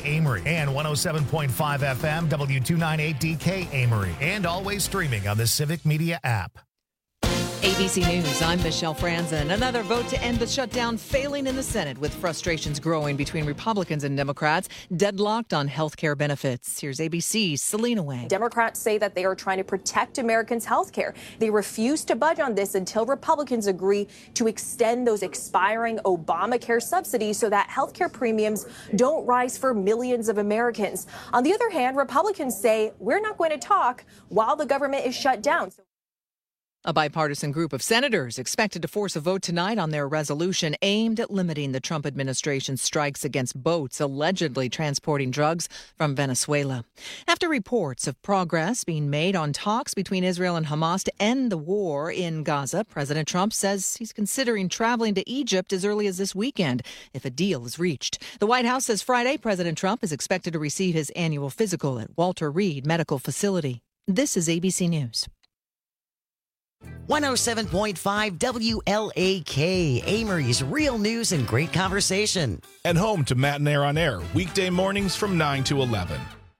Amory and 107.5 FM W298DK Amory, and always streaming on the Civic Media app. ABC News, I'm Michelle Franzen. Another vote to end the shutdown failing in the Senate, with frustrations growing between Republicans and Democrats deadlocked on health care benefits. Here's ABC's Selena Wang. Democrats say that they are trying to protect Americans' health care. They refuse to budge on this until Republicans agree to extend those expiring Obamacare subsidies so that health care premiums don't rise for millions of Americans. On the other hand, Republicans say we're not going to talk while the government is shut down. A bipartisan group of senators expected to force a vote tonight on their resolution aimed at limiting the Trump administration's strikes against boats allegedly transporting drugs from Venezuela. After reports of progress being made on talks between Israel and Hamas to end the war in Gaza, President Trump says he's considering traveling to Egypt as early as this weekend if a deal is reached. The White House says Friday President Trump is expected to receive his annual physical at Walter Reed Medical Facility. This is ABC News. 107.5 WLAK, Amory's Real News and Great Conversation. And home to Matt and Air on Air, weekday mornings from 9 to 11.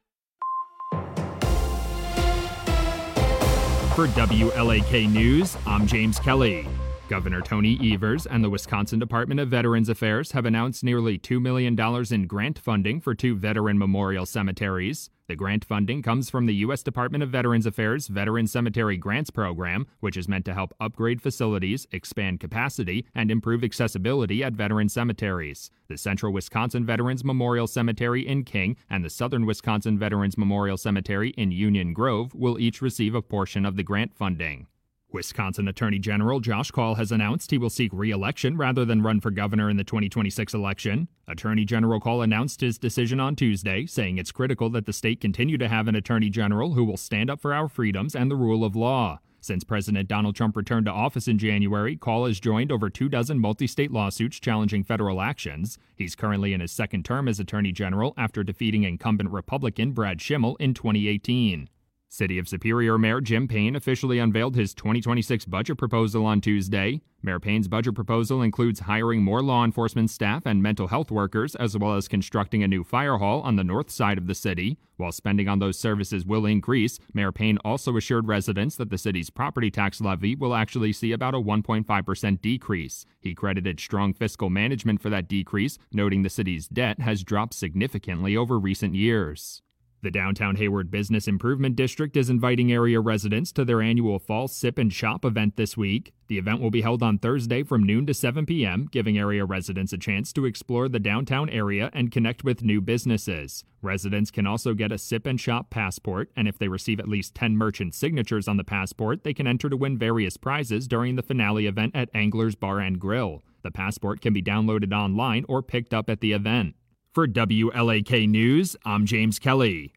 For WLAK News, I'm James Kelly. Governor Tony Evers and the Wisconsin Department of Veterans Affairs have announced nearly $2 million in grant funding for 2 veteran memorial cemeteries. The grant funding comes from the U.S. Department of Veterans Affairs Veteran Cemetery Grants Program, which is meant to help upgrade facilities, expand capacity, and improve accessibility at veteran cemeteries. The Central Wisconsin Veterans Memorial Cemetery in King and the Southern Wisconsin Veterans Memorial Cemetery in Union Grove will each receive a portion of the grant funding. Wisconsin Attorney General Josh Kaul has announced he will seek re-election rather than run for governor in the 2026 election. Attorney General Kaul announced his decision on Tuesday, saying it's critical that the state continue to have an attorney general who will stand up for our freedoms and the rule of law. Since President Donald Trump returned to office in January, Kaul has joined over 24 multi-state lawsuits challenging federal actions. He's currently in his second term as Attorney General after defeating incumbent Republican Brad Schimel in 2018. City of Superior Mayor Jim Payne officially unveiled his 2026 budget proposal on Tuesday. Mayor Payne's budget proposal includes hiring more law enforcement staff and mental health workers, as well as constructing a new fire hall on the north side of the city. While spending on those services will increase, Mayor Payne also assured residents that the city's property tax levy will actually see about a 1.5% decrease. He credited strong fiscal management for that decrease, noting the city's debt has dropped significantly over recent years. The Downtown Hayward Business Improvement District is inviting area residents to their annual Fall Sip and Shop event this week. The event will be held on Thursday from noon to 7 p.m., giving area residents a chance to explore the downtown area and connect with new businesses. Residents can also get a Sip and Shop passport, and if they receive at least 10 merchant signatures on the passport, they can enter to win various prizes during the finale event at Angler's Bar and Grill. The passport can be downloaded online or picked up at the event. For WLAK News, I'm James Kelly.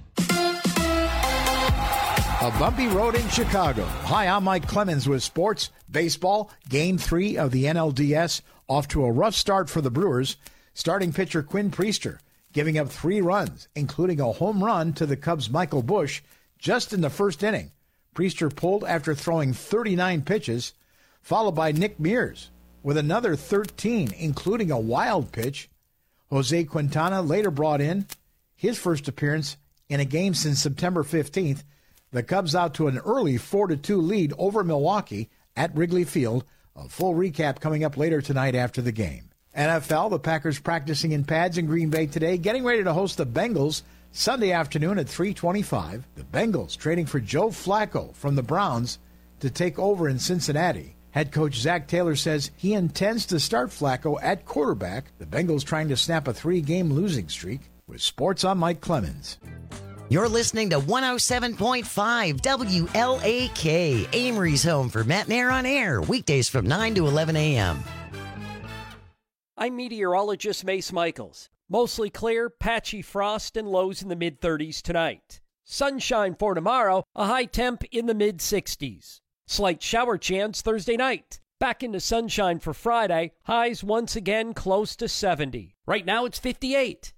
A bumpy road in Chicago. Hi, I'm Mike Clemens with sports. Baseball, Game 3 of the NLDS, off to a rough start for the Brewers. Starting pitcher Quinn Priester giving up 3 runs, including a home run to the Cubs' Michael Busch just in the first inning. Priester pulled after throwing 39 pitches, followed by Nick Mears with another 13, including a wild pitch. Jose Quintana later brought in his first appearance in a game since September 15th. The Cubs out to an early 4-2 lead over Milwaukee at Wrigley Field. A full recap coming up later tonight after the game. NFL, the Packers practicing in pads in Green Bay today, getting ready to host the Bengals Sunday afternoon at 3:25. The Bengals trading for Joe Flacco from the Browns to take over in Cincinnati. Head coach Zach Taylor says he intends to start Flacco at quarterback. The Bengals trying to snap a 3-game losing streak. With sports, I'm Mike Clemens. You're listening to 107.5 WLAK, Amory's home for Matt and Air on Air, weekdays from 9 to 11 a.m. I'm meteorologist Mace Michaels. Mostly clear, patchy frost and lows in the mid-30s tonight. Sunshine for tomorrow, a high temp in the mid-60s. Slight shower chance Thursday night. Back into sunshine for Friday, highs once again close to 70. Right now it's 58.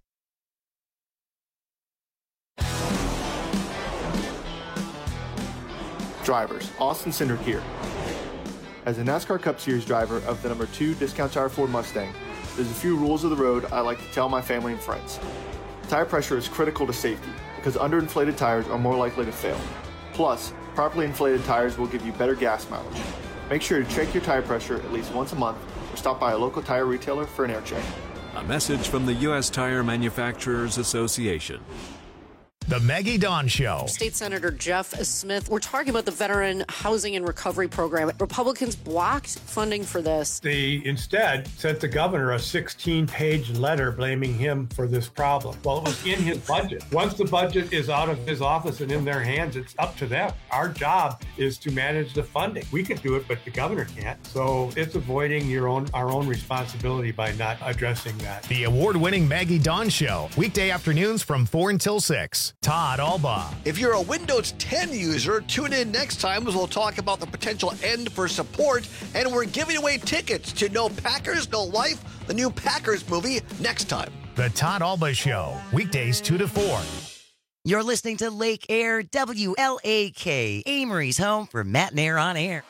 Drivers, Austin Cindric here. As a NASCAR Cup Series driver of the number 2 Discount Tire Ford Mustang, there's a few rules of the road I like to tell my family and friends. Tire pressure is critical to safety because underinflated tires are more likely to fail. Plus, properly inflated tires will give you better gas mileage. Make sure to check your tire pressure at least once a month or stop by a local tire retailer for an air check. A message from the U.S. Tire Manufacturers Association. The Maggie Dawn Show. State Senator Jeff Smith, we're talking about the Veteran Housing and Recovery Program. Republicans blocked funding for this. They instead sent the governor a 16-page letter blaming him for this problem. Well, it was in his budget. Once the budget is out of his office and in their hands, it's up to them. Our job is to manage the funding. We can do it, but the governor can't. So it's avoiding our own responsibility by not addressing that. The award-winning Maggie Dawn Show. Weekday afternoons from 4 until 6. Todd Alba. If you're a Windows 10 user, tune in next time as we'll talk about the potential end for support, and we're giving away tickets to No Packers, No Life, the new Packers movie, next time. The Todd Alba Show. Weekdays 2 to 4. You're listening to Lake Air WLAK, Amory's home for Matt and Air on Air.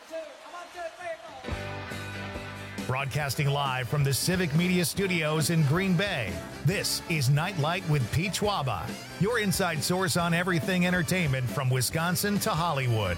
Broadcasting live from the Civic Media Studios in Green Bay, this is Nightlight with Pete Schwaba, your inside source on everything entertainment from Wisconsin to Hollywood.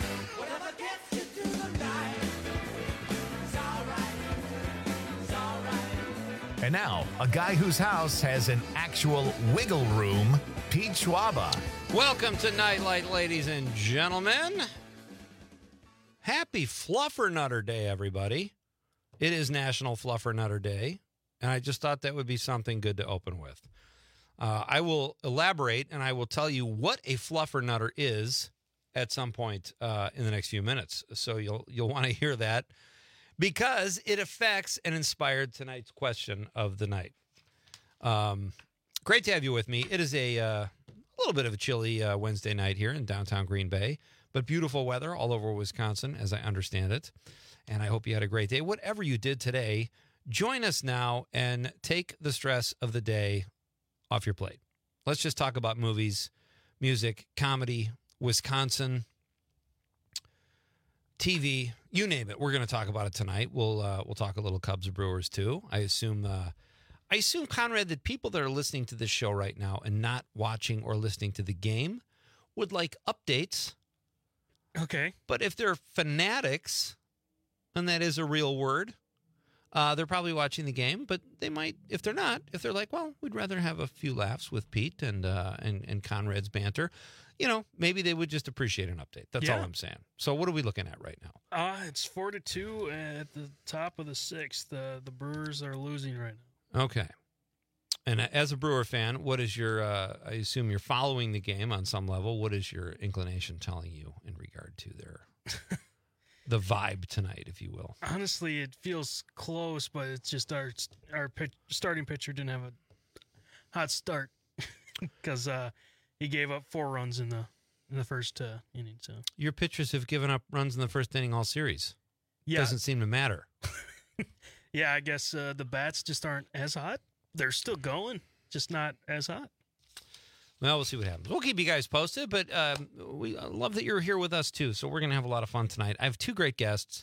And now, a guy whose house has an actual wiggle room, Pete Schwaba. Welcome to Nightlight, ladies and gentlemen. Happy Fluffernutter Day, everybody. It is National Fluffernutter Day, and I just thought that would be something good to open with. I will elaborate, and I will tell you what a fluffernutter is at some point in the next few minutes. So you'll want to hear that because it affects and inspired tonight's question of the night. Great to have you with me. It is a little bit of a chilly Wednesday night here in downtown Green Bay, but beautiful weather all over Wisconsin, as I understand it. And I hope you had a great day. Whatever you did today, join us now and take the stress of the day off your plate. Let's just talk about movies, music, comedy, Wisconsin, TV, you name it. We're going to talk about it tonight. We'll talk a little Cubs Brewers too. I assume, Conrad, that people that are listening to this show right now and not watching or listening to the game would like updates. Okay. But if they're fanatics, and that is a real word, they're probably watching the game, but they might, if they're not, if they're like, well, we'd rather have a few laughs with Pete and Conrad's banter, maybe they would just appreciate an update. That's all I'm saying. So what are we looking at right now? It's 4-2 at the top of the sixth. The Brewers are losing right now. Okay. And as a Brewer fan, what is your, I assume you're following the game on some level. What is your inclination telling you in regard to their... the vibe tonight, if you will? Honestly, it feels close, but it's just our starting pitcher didn't have a hot start because he gave up 4 runs in the first inning. So your pitchers have given up runs in the first inning all series. Yeah, doesn't seem to matter. Yeah, I guess the bats just aren't as hot. They're still going, just not as hot. Well, we'll see what happens. We'll keep you guys posted, but we love that you're here with us, too. So we're going to have a lot of fun tonight. I have 2 great guests,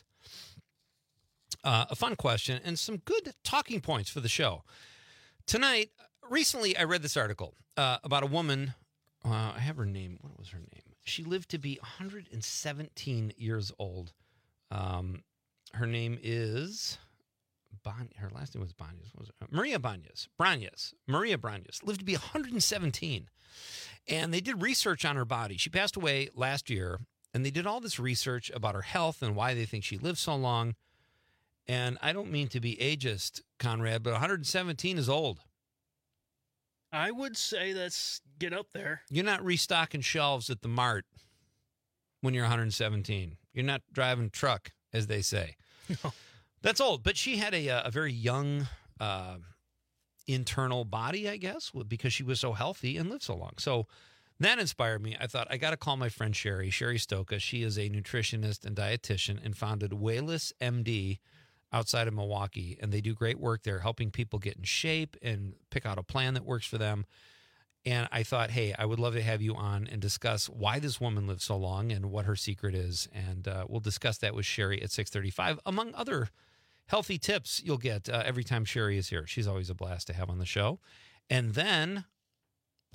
a fun question, and some good talking points for the show. Tonight, recently, I read this article about a woman. I have her name. What was her name? She lived to be 117 years old. Her name is... her last name was Banyas. What was it? Maria Banyas. Maria Banyas lived to be 117. And they did research on her body. She passed away last year, and they did all this research about her health and why they think she lived so long. And I don't mean to be ageist, Conrad, but 117 is old. I would say that's get up there. You're not restocking shelves at the Mart when you're 117. You're not driving a truck, as they say. No. That's old, but she had a very young internal body, I guess, because she was so healthy and lived so long. So that inspired me. I thought, I got to call my friend Sherry Stoka. She is a nutritionist and dietitian and founded Wayless MD outside of Milwaukee, and they do great work there, helping people get in shape and pick out a plan that works for them. And I thought, hey, I would love to have you on and discuss why this woman lived so long and what her secret is. And we'll discuss that with Sherry at 6:35, among other healthy tips you'll get every time Sherry is here. She's always a blast to have on the show. And then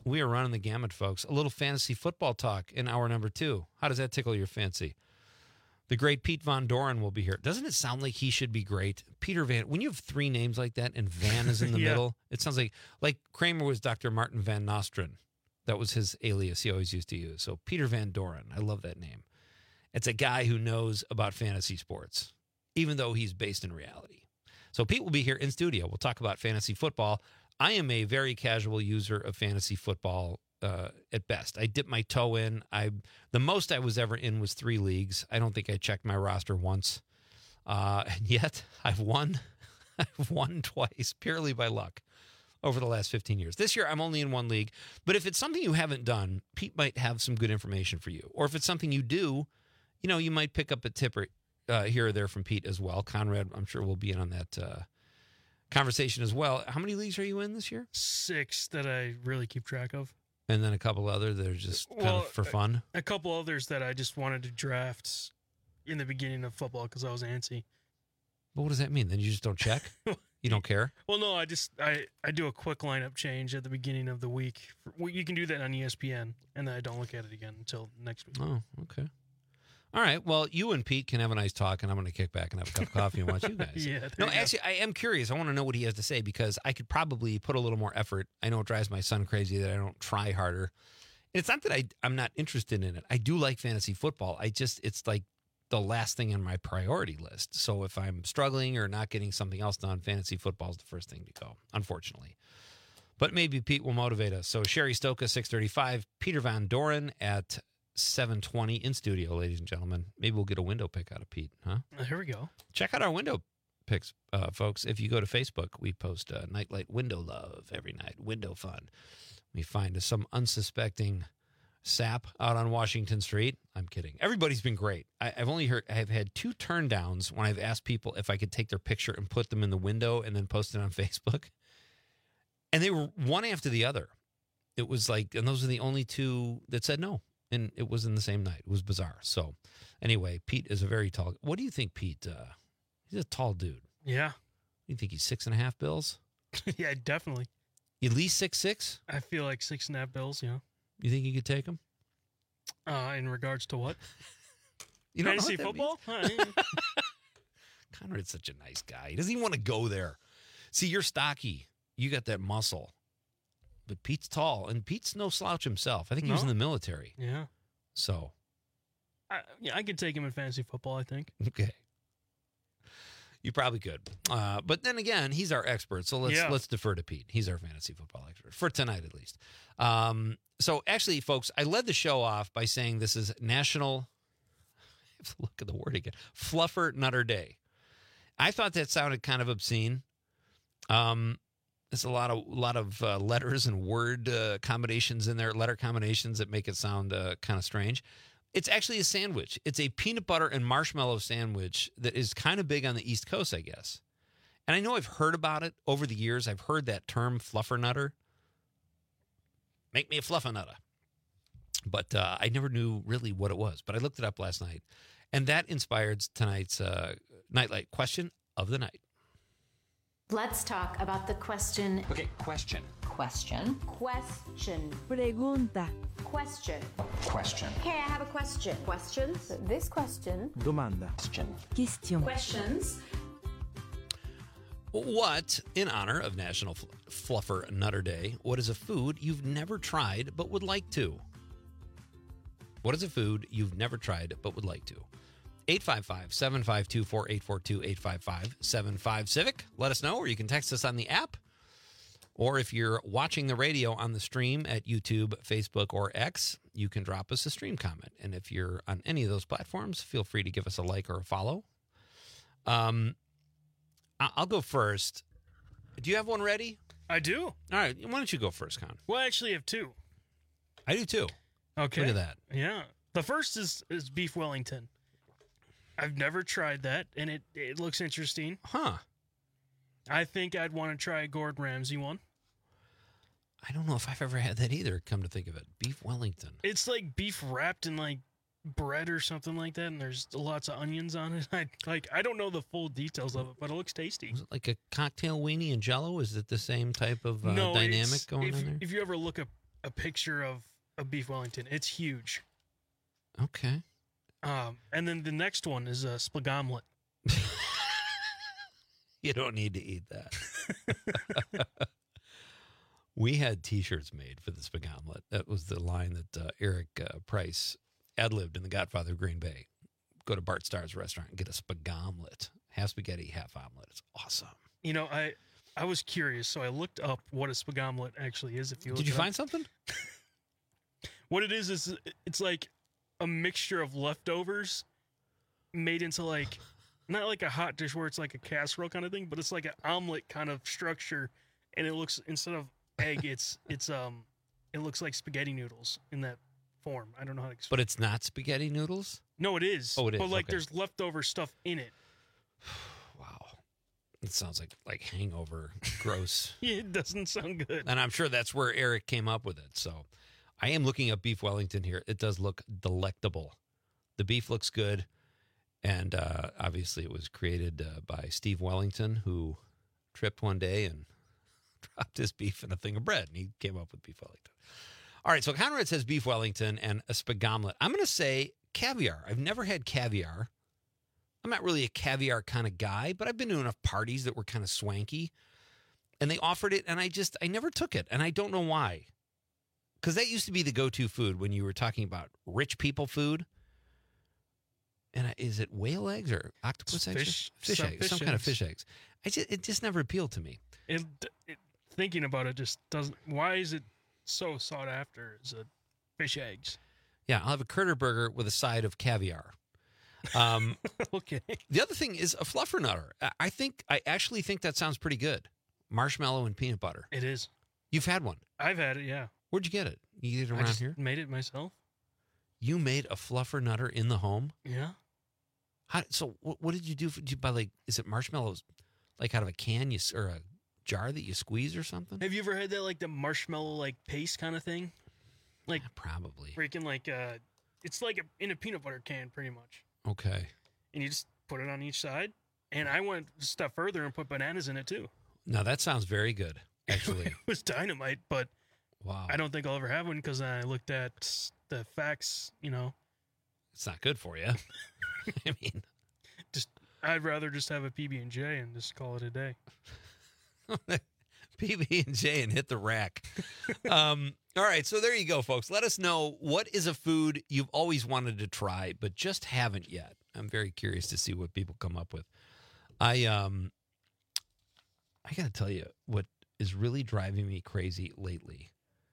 We are running the gamut, folks. A little fantasy football talk in hour number 2. How does that tickle your fancy? The great Pete Von Doren will be here. Doesn't it sound like he should be great? Peter Van, when you have 3 names like that and Van is in the middle, it sounds like Kramer was Dr. Martin Van Nostrand. That was his alias he always used to use. So Peter Van Doren, I love that name. It's a guy who knows about fantasy sports, even though he's based in reality. So Pete will be here in studio. We'll talk about fantasy football. I am a very casual user of fantasy football at best. I dip my toe in. The most I was ever in was 3 leagues. I don't think I checked my roster once. And yet I've won. I've won twice purely by luck over the last 15 years. This year I'm only in 1 league. But if it's something you haven't done, Pete might have some good information for you. Or if it's something you do, you might pick up a tip here or there from Pete as well. Conrad, I'm sure, will be in on that conversation as well. How many leagues are you in this year? 6 that I really keep track of. And then a couple other that are just kind of for fun? A couple others that I just wanted to draft in the beginning of football because I was antsy. But what does that mean? Then you just don't check? You don't care? Well, no, I do a quick lineup change at the beginning of the week. You can do that on ESPN, and then I don't look at it again until next week. Oh, okay. All right. Well, you and Pete can have a nice talk, and I'm going to kick back and have a cup of coffee and watch you guys. No, actually, I am curious. I want to know what he has to say because I could probably put a little more effort. I know it drives my son crazy that I don't try harder. And it's not that I'm not interested in it. I do like fantasy football. It's like the last thing on my priority list. So if I'm struggling or not getting something else done, fantasy football is the first thing to go, unfortunately. But maybe Pete will motivate us. So Sherry Stoka, 6:35, Peter Van Doren at 7:20 in studio, ladies and gentlemen. Maybe we'll get a window pick out of Pete, huh? Here we go. Check out our window picks, folks. If you go to Facebook, we post Nightlight Window Love every night, window fun. We find some unsuspecting sap out on Washington Street. I'm kidding. Everybody's been great. I've had 2 turn downs when I've asked people if I could take their picture and put them in the window and then post it on Facebook. And they were one after the other. It was like, and those are the only 2 that said no. And it was in the same night. It was bizarre. So anyway, Pete is a very tall. What do you think, Pete? He's a tall dude. Yeah. You think he's 6.5 bills? Yeah, definitely. At least 6'6"? I feel like 6.5 bills, yeah. You think you could take him? In regards to what? You don't fantasy know football? Conrad's such a nice guy. He doesn't even want to go there. See, you're stocky. You got that muscle. But Pete's tall, and Pete's no slouch himself. I think he was in the military. Yeah. So. I could take him in fantasy football, I think. Okay. You probably could. But then again, he's our expert, so let's defer to Pete. He's our fantasy football expert, for tonight at least. So actually, folks, I led the show off by saying this is National, I have to look at the word again, Fluffer Nutter Day. I thought that sounded kind of obscene. There's a lot of letters and word combinations in there, letter combinations that make it sound kind of strange. It's actually a sandwich. It's a peanut butter and marshmallow sandwich that is kind of big on the East Coast, I guess. And I know I've heard about it over the years. I've heard that term, fluffernutter. Make me a fluffernutter. But I never knew really what it was. But I looked it up last night. And that inspired tonight's Nightlight question of the night. Let's talk about the question. Okay, question. Question. Pregunta. Question. Question. Okay, I have a question. Questions? This question. Domanda. Question. Questions. What, in honor of National Fluffer Nutter Day, what is a food you've never tried but would like to? What is a food you've never tried but would like to? 855-752-4842, 855-75-CIVIC. Let us know, or you can text us on the app. Or if you're watching the radio on the stream at YouTube, Facebook, or X, you can drop us a stream comment. And if you're on any of those platforms, feel free to give us a like or a follow. I'll go first. Do you have one ready? I do. All right. Why don't you go first, Con? Well, I actually have 2. I do too. Okay. Look at that. Yeah. The first is beef Wellington. I've never tried that, and it looks interesting. Huh. I think I'd want to try a Gordon Ramsay one. I don't know if I've ever had that either, come to think of it. Beef Wellington. It's like beef wrapped in like bread or something like that, and there's lots of onions on it. I don't know the full details of it, but it looks tasty. Is it like a cocktail weenie and Jell-O? Is it the same type of no, dynamic going on there? If you ever look up a picture of a beef Wellington. It's huge. Okay. And then the next one is a spagomlet. You don't need to eat that. We had T-shirts made for the spagomlet. That was the line that Eric Price ad-libbed in The Godfather of Green Bay. Go to Bart Starr's restaurant and get a spagomlet. Half spaghetti, half omelet. It's awesome. You know, I was curious, so I looked up what a spagomlet actually is. Did you find something? What it is it's like a mixture of leftovers made into like, not like a hot dish where it's like a casserole kind of thing, but it's like an omelet kind of structure, and it looks, instead of egg, it looks like spaghetti noodles in that form. I don't know how to explain. But it's not spaghetti noodles? No, it is. Oh, it is. But like okay. there's leftover stuff in it. Wow. It sounds like hangover, gross. Yeah, it doesn't sound good. And I'm sure that's where Eric came up with it. So I am looking up beef Wellington here. It does look delectable. The beef looks good. And obviously it was created by Steve Wellington, who tripped one day and dropped his beef in a thing of bread. And he came up with beef Wellington. All right, so Conrad says beef Wellington and a spagomlet. I'm going to say caviar. I've never had caviar. I'm not really a caviar kind of guy, but I've been to enough parties that were kind of swanky. And they offered it, and I never took it. And I don't know why. Because that used to be the go-to food when you were talking about rich people food. And is it whale eggs or octopus eggs? Fish eggs. Some kind of fish eggs. It just never appealed to me. Thinking about it just doesn't. Why is it so sought after as a fish eggs? Yeah, I'll have a Curter burger with a side of caviar. Okay. The other thing is a fluffernutter. I actually think that sounds pretty good. Marshmallow and peanut butter. It is. You've had one. I've had it. Yeah. Where'd you get it? You get it around here? Made it myself. You made a fluffernutter in the home? Yeah. So what did you do? Did you buy, like, is it marshmallows like out of a can or a jar that you squeeze or something? Have you ever had that, like the marshmallow like paste kind of thing? Like probably. Freaking like it's like in a peanut butter can pretty much. Okay. And you just put it on each side. And I went a step further and put bananas in it too. Now that sounds very good, actually. It was dynamite, but wow. I don't think I'll ever have one because I looked at the facts, you know. It's not good for you. I mean, I'd rather just have a PB&J and just call it a day. PB&J and hit the rack. All right, so there you go, folks. Let us know, what is a food you've always wanted to try but just haven't yet. I'm very curious to see what people come up with. I got to tell you what is really driving me crazy lately.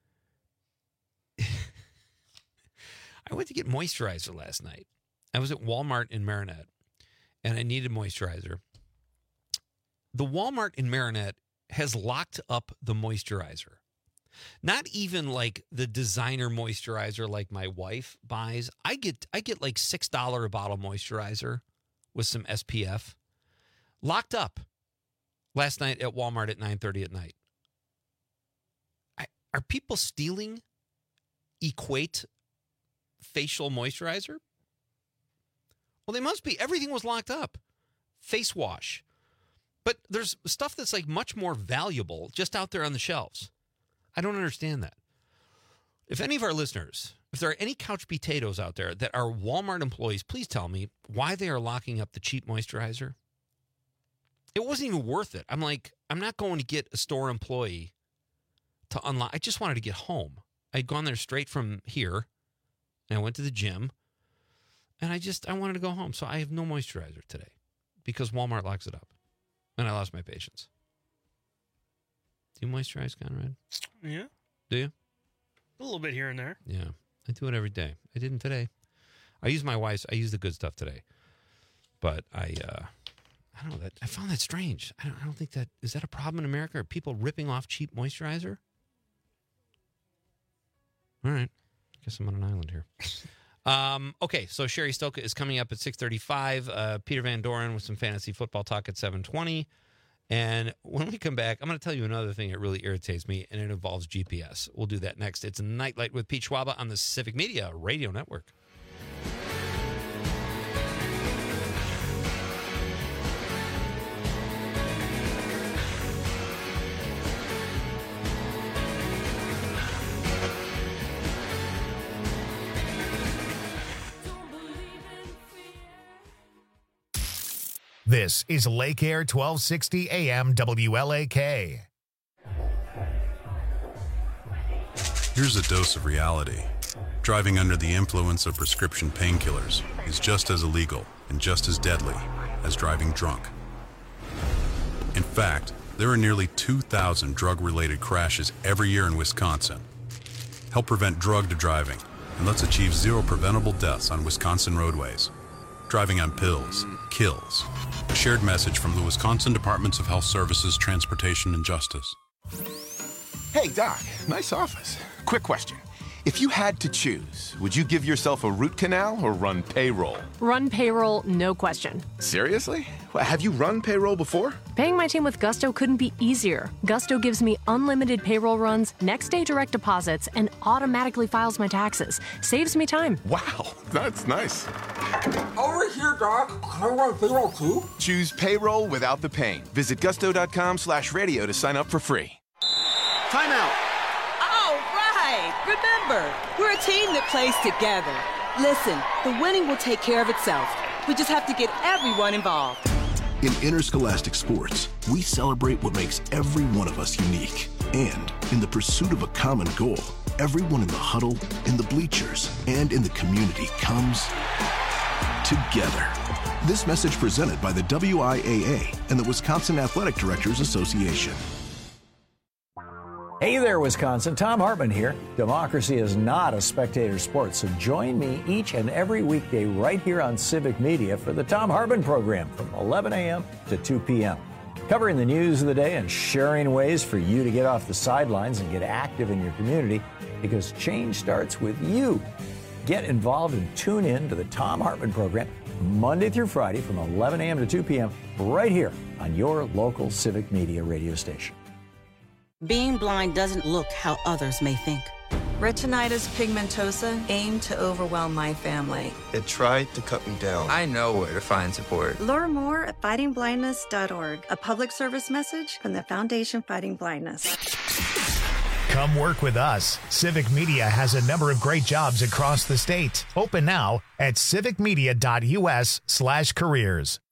I went to get moisturizer last night. I was at Walmart in Marinette, and I needed moisturizer. The Walmart in Marinette has locked up the moisturizer. Not even like the designer moisturizer like my wife buys. I get like $6 a bottle moisturizer with some SPF. Locked up last night at Walmart at 9:30 at night. Are people stealing Equate facial moisturizer? Well, they must be. Everything was locked up. Face wash. But there's stuff that's like much more valuable just out there on the shelves. I don't understand that. If any of our listeners, if there are any couch potatoes out there that are Walmart employees, please tell me why they are locking up the cheap moisturizer. It wasn't even worth it. I'm like, I'm not going to get a store employee to unlock. I just wanted to get home. I'd gone there straight from here, and I went to the gym, and I wanted to go home. So I have no moisturizer today because Walmart locks it up, and I lost my patience. Do you moisturize, Conrad? Yeah. Do you? A little bit here and there. Yeah. I do it every day. I didn't today. I use the good stuff today. But I don't know, that I found that strange. I don't think that, is that a problem in America? Are people ripping off cheap moisturizer? All right. Guess I'm on an island here. Okay, so Sherry Stoka is coming up at 6:35. Peter Van Doren with some fantasy football talk at 7:20. And when we come back, I'm going to tell you another thing that really irritates me, and it involves GPS. We'll do that next. It's Nightlight with Pete Schwaba on the Civic Media Radio Network. This is Lake Air 1260 AM WLAK. Here's a dose of reality. Driving under the influence of prescription painkillers is just as illegal and just as deadly as driving drunk. In fact, there are nearly 2,000 drug-related crashes every year in Wisconsin. Help prevent drugged driving, and let's achieve zero preventable deaths on Wisconsin roadways. Driving on pills kills. A shared message from the Wisconsin Departments of Health Services, Transportation, and Justice. Hey, Doc, nice office. Quick question. If you had to choose, would you give yourself a root canal or run payroll? Run payroll, no question. Seriously? Have you run payroll before? Paying my team with Gusto couldn't be easier. Gusto gives me unlimited payroll runs, next day direct deposits, and automatically files my taxes. Saves me time. Wow, that's nice. Over here, Doc. Can I run payroll too? Choose payroll without the pain. Visit gusto.com/radio to sign up for free. Time out. Remember, we're a team that plays together. Listen, the winning will take care of itself. We just have to get everyone involved. In interscholastic sports, we celebrate what makes every one of us unique. And in the pursuit of a common goal, everyone in the huddle, in the bleachers, and in the community comes together. This message presented by the WIAA and the Wisconsin Athletic Directors Association. Hey there, Wisconsin. Tom Hartman here. Democracy is not a spectator sport, so join me each and every weekday right here on Civic Media for the Tom Hartman program from 11 a.m. to 2 p.m. Covering the news of the day and sharing ways for you to get off the sidelines and get active in your community, because change starts with you. Get involved and tune in to the Tom Hartman program Monday through Friday from 11 a.m. to 2 p.m. right here on your local Civic Media radio station. Being blind doesn't look how others may think. Retinitis pigmentosa aimed to overwhelm my family. It tried to cut me down. I know where to find support. Learn more at fightingblindness.org, a public service message from the Foundation Fighting Blindness. Come work with us. Civic Media has a number of great jobs across the state. Open now at civicmedia.us/careers.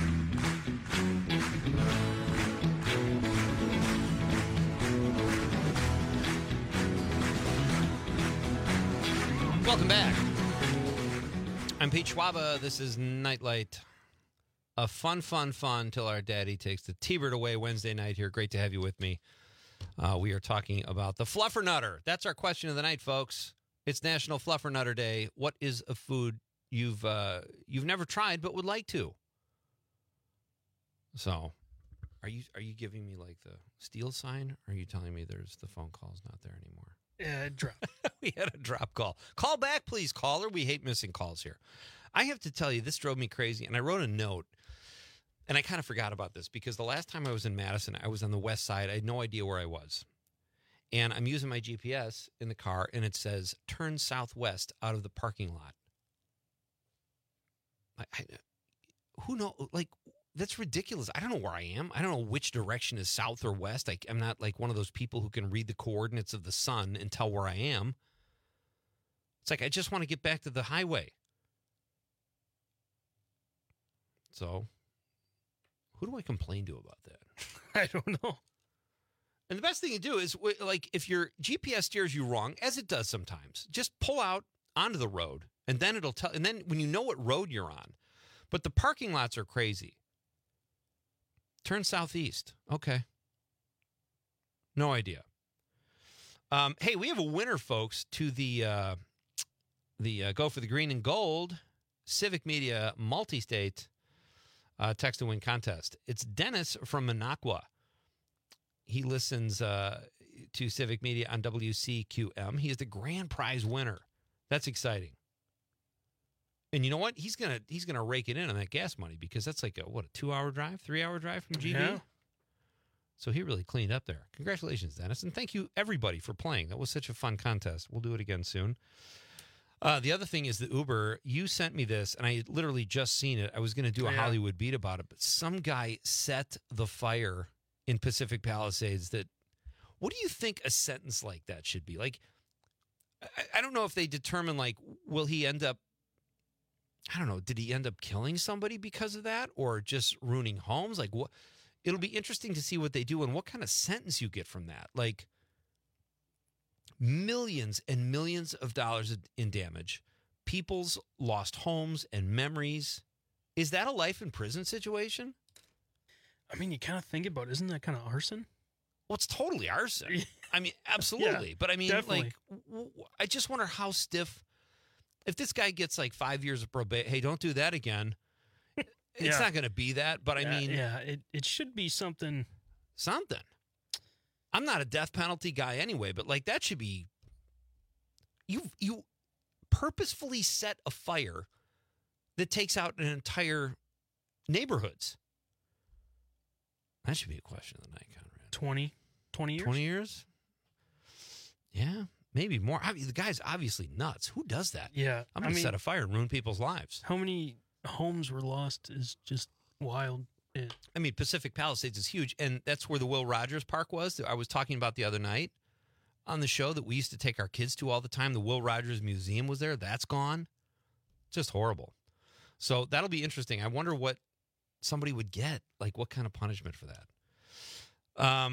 Welcome back. I'm Pete Schwaba. This is Nightlight. A fun till our daddy takes the T-Bird away Wednesday night here. Great to have you with me. We are talking about the Fluffernutter. That's our question of the night, folks. It's National Fluffernutter Day. What is a food you've never tried but would like to? So, are you giving me like the steal sign? Or are you telling me the phone call's not there anymore? Yeah, it dropped. We had a drop call. Call back, please, caller. We hate missing calls here. I have to tell you, this drove me crazy, and I wrote a note, and I kind of forgot about this because the last time I was in Madison, I was on the west side. I had no idea where I was. And I'm using my GPS in the car, and it says, turn southwest out of the parking lot. Who knows? Like, that's ridiculous. I don't know where I am. I don't know which direction is south or west. I'm not like one of those people who can read the coordinates of the sun and tell where I am. It's like I just want to get back to the highway. So, who do I complain to about that? I don't know. And the best thing to do is, like, if your GPS steers you wrong, as it does sometimes, just pull out onto the road, and then it'll tell. And then when you know what road you're on, but the parking lots are crazy. Turn southeast. Okay. No idea. Hey, we have a winner, folks, to the Go for the Green and Gold Civic Media Multi-State Text to Win contest. It's Dennis from Minocqua. He listens to Civic Media on WCQM. He is the grand prize winner. That's exciting. And you know what? He's gonna rake it in on that gas money because that's like a 2-hour drive, 3-hour drive from GB. Yeah. So he really cleaned up there. Congratulations, Dennis, and thank you everybody for playing. That was such a fun contest. We'll do it again soon. The other thing is the Uber. You sent me this, and I had literally just seen it. I was going to do a Hollywood beat about it, but some guy set the fire in Pacific Palisades. What do you think a sentence like that should be? Like, I don't know if they determine, like, will he end up I don't know, did he end up killing somebody because of that or just ruining homes? Like, what? It'll be interesting to see what they do and what kind of sentence you get from that. Like, millions and millions of dollars in damage, people's lost homes and memories. Is that a life in prison situation? I mean, you kind of think about it. Isn't that kind of arson? Well, it's totally arson. I mean, absolutely. Yeah, but I mean, definitely. like, I just wonder how stiff. If this guy gets like 5 years of probation, hey, don't do that again. It's not going to be that. But I mean, it should be something. Something. I'm not a death penalty guy anyway, but like that should be. You purposefully set a fire that takes out an entire neighborhoods. That should be a question of the night, Conrad. 20 years? 20 years? Yeah, maybe more. I mean, the guy's obviously nuts. Who does that? Yeah. I'm going to set a fire and ruin people's lives. How many homes were lost is just wild. I mean, Pacific Palisades is huge, and that's where the Will Rogers Park was that I was talking about the other night on the show that we used to take our kids to all the time. The Will Rogers Museum was there. That's gone. Just horrible. So that'll be interesting. I wonder what somebody would get, like what kind of punishment for that.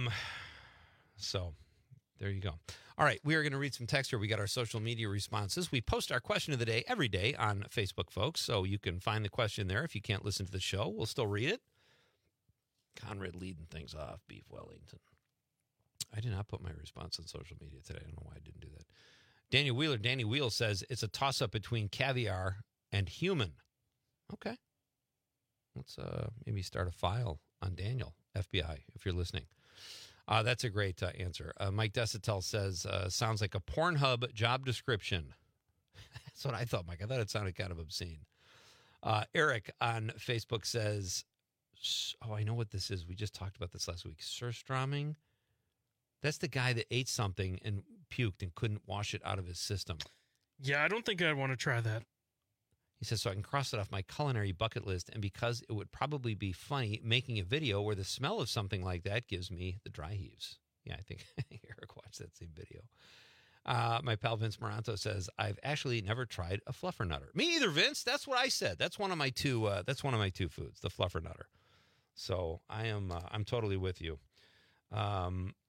So there you go. All right, we are going to read some text here. We got our social media responses. We post our question of the day every day on Facebook, folks, so you can find the question there. If you can't listen to the show, we'll still read it. Conrad leading things off, Beef Wellington. I did not put my response on social media today. I don't know why I didn't do that. Daniel Wheeler, Danny Wheel says it's a toss-up between caviar and human. Okay. Let's maybe start a file on Daniel, FBI, if you're listening. That's a great answer. Mike Desitel says, sounds like a Pornhub job description. That's what I thought, Mike. I thought it sounded kind of obscene. Eric on Facebook says, I know what this is. We just talked about this last week. Surströmming. That's the guy that ate something and puked and couldn't wash it out of his system. Yeah, I don't think I'd want to try that. He says, so I can cross it off my culinary bucket list, and because it would probably be funny making a video where the smell of something like that gives me the dry heaves. Yeah, I think Eric watched that same video. My pal Vince Moranto says, I've actually never tried a fluffernutter. Me either, Vince. That's what I said. That's one of my two. That's one of my two foods, the fluffernutter. So I'm totally with you. A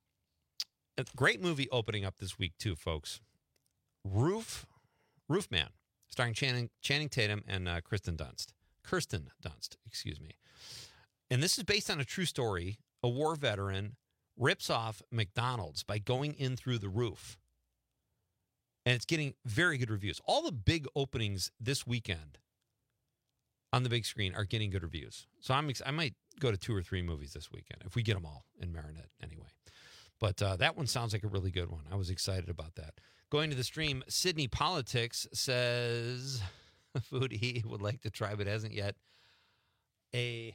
great movie opening up this week too, folks. Roofman, starring Channing Tatum and Kirsten Dunst, excuse me. And this is based on a true story. A war veteran rips off McDonald's by going in through the roof. And it's getting very good reviews. All the big openings this weekend on the big screen are getting good reviews. So I might go to 2 or 3 movies this weekend, if we get them all in Marinette anyway. But that one sounds like a really good one. I was excited about that. Going to the stream, Sydney Politics says, food he would like to try but hasn't yet, a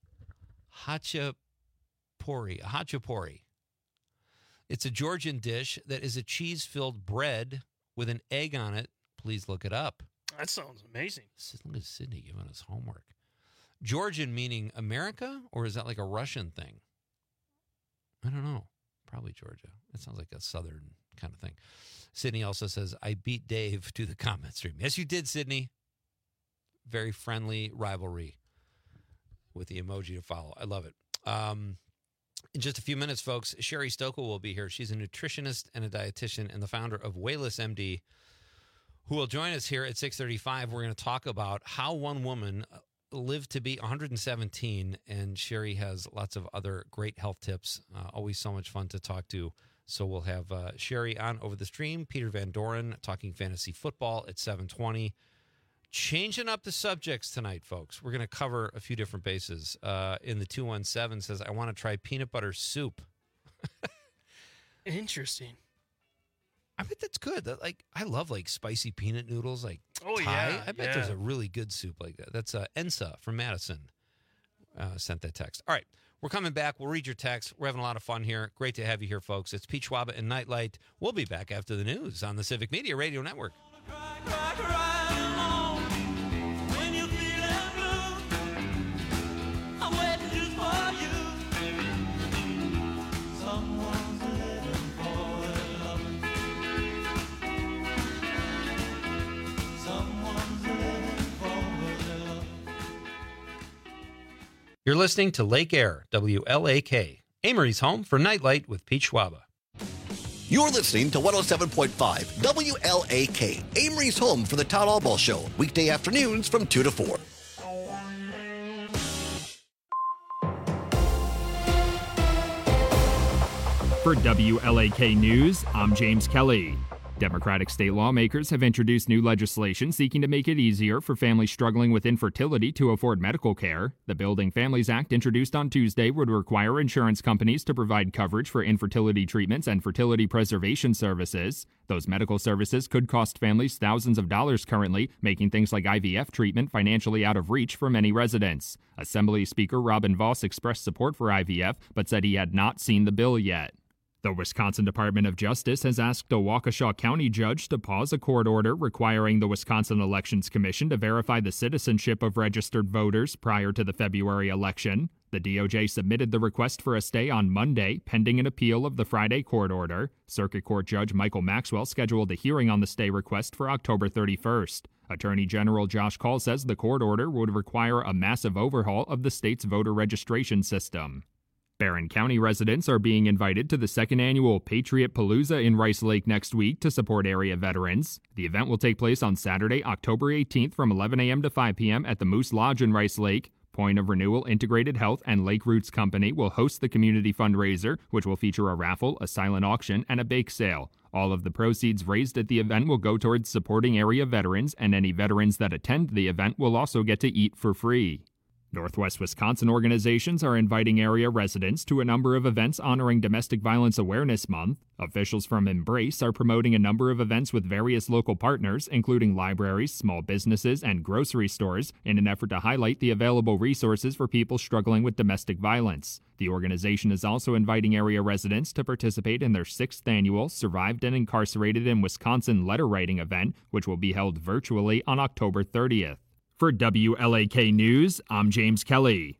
hachapuri. It's a Georgian dish that is a cheese-filled bread with an egg on it. Please look it up. That sounds amazing. Look at Sydney giving us homework. Georgian meaning America, or is that like a Russian thing? I don't know. Probably Georgia. It sounds like a southern kind of thing. Sydney also says, I beat Dave to the comment stream. Yes, you did, Sydney. Very friendly rivalry with the emoji to follow. I love it. In just a few minutes, folks, Sherry Stokel will be here. She's a nutritionist and a dietitian and the founder of Wayless MD, who will join us here at 6:35. We're going to talk about how one woman lived to be 117, and Sherry has lots of other great health tips. Always so much fun to talk to. So we'll have Sherry on over the stream. Peter Van Doren talking fantasy football at 7:20. Changing up the subjects tonight, folks. We're going to cover a few different bases. In the 217 says, I want to try peanut butter soup. Interesting. I bet that's good. I love spicy peanut noodles, Thai. Yeah. I bet there's a really good soup like that. That's Ensa from Madison sent that text. All right, we're coming back. We'll read your text. We're having a lot of fun here. Great to have you here, folks. It's Pete Schwaba and Nightlight. We'll be back after the news on the Civic Media Radio Network. You're listening to Lake Air, WLAK, Amory's home for Nightlight with Pete Schwaba. You're listening to 107.5 WLAK, Amory's home for the Town Hall Ball Show, weekday afternoons from 2 to 4. For WLAK News, I'm James Kelly. Democratic state lawmakers have introduced new legislation seeking to make it easier for families struggling with infertility to afford medical care. The Building Families Act, introduced on Tuesday, would require insurance companies to provide coverage for infertility treatments and fertility preservation services. Those medical services could cost families thousands of dollars currently, making things like IVF treatment financially out of reach for many residents. Assembly Speaker Robin Vos expressed support for IVF, but said he had not seen the bill yet. The Wisconsin Department of Justice has asked a Waukesha County judge to pause a court order requiring the Wisconsin Elections Commission to verify the citizenship of registered voters prior to the February election. The DOJ submitted the request for a stay on Monday, pending an appeal of the Friday court order. Circuit Court Judge Michael Maxwell scheduled a hearing on the stay request for October 31st. Attorney General Josh Kaul says the court order would require a massive overhaul of the state's voter registration system. Barron County residents are being invited to the second annual Patriot Palooza in Rice Lake next week to support area veterans. The event will take place on Saturday, October 18th from 11 a.m. to 5 p.m. at the Moose Lodge in Rice Lake. Point of Renewal Integrated Health and Lake Roots Company will host the community fundraiser, which will feature a raffle, a silent auction, and a bake sale. All of the proceeds raised at the event will go towards supporting area veterans, and any veterans that attend the event will also get to eat for free. Northwest Wisconsin organizations are inviting area residents to a number of events honoring Domestic Violence Awareness Month. Officials from Embrace are promoting a number of events with various local partners, including libraries, small businesses, and grocery stores, in an effort to highlight the available resources for people struggling with domestic violence. The organization is also inviting area residents to participate in their 6th annual Survived and Incarcerated in Wisconsin letter writing event, which will be held virtually on October 30th. For WLAK News, I'm James Kelly.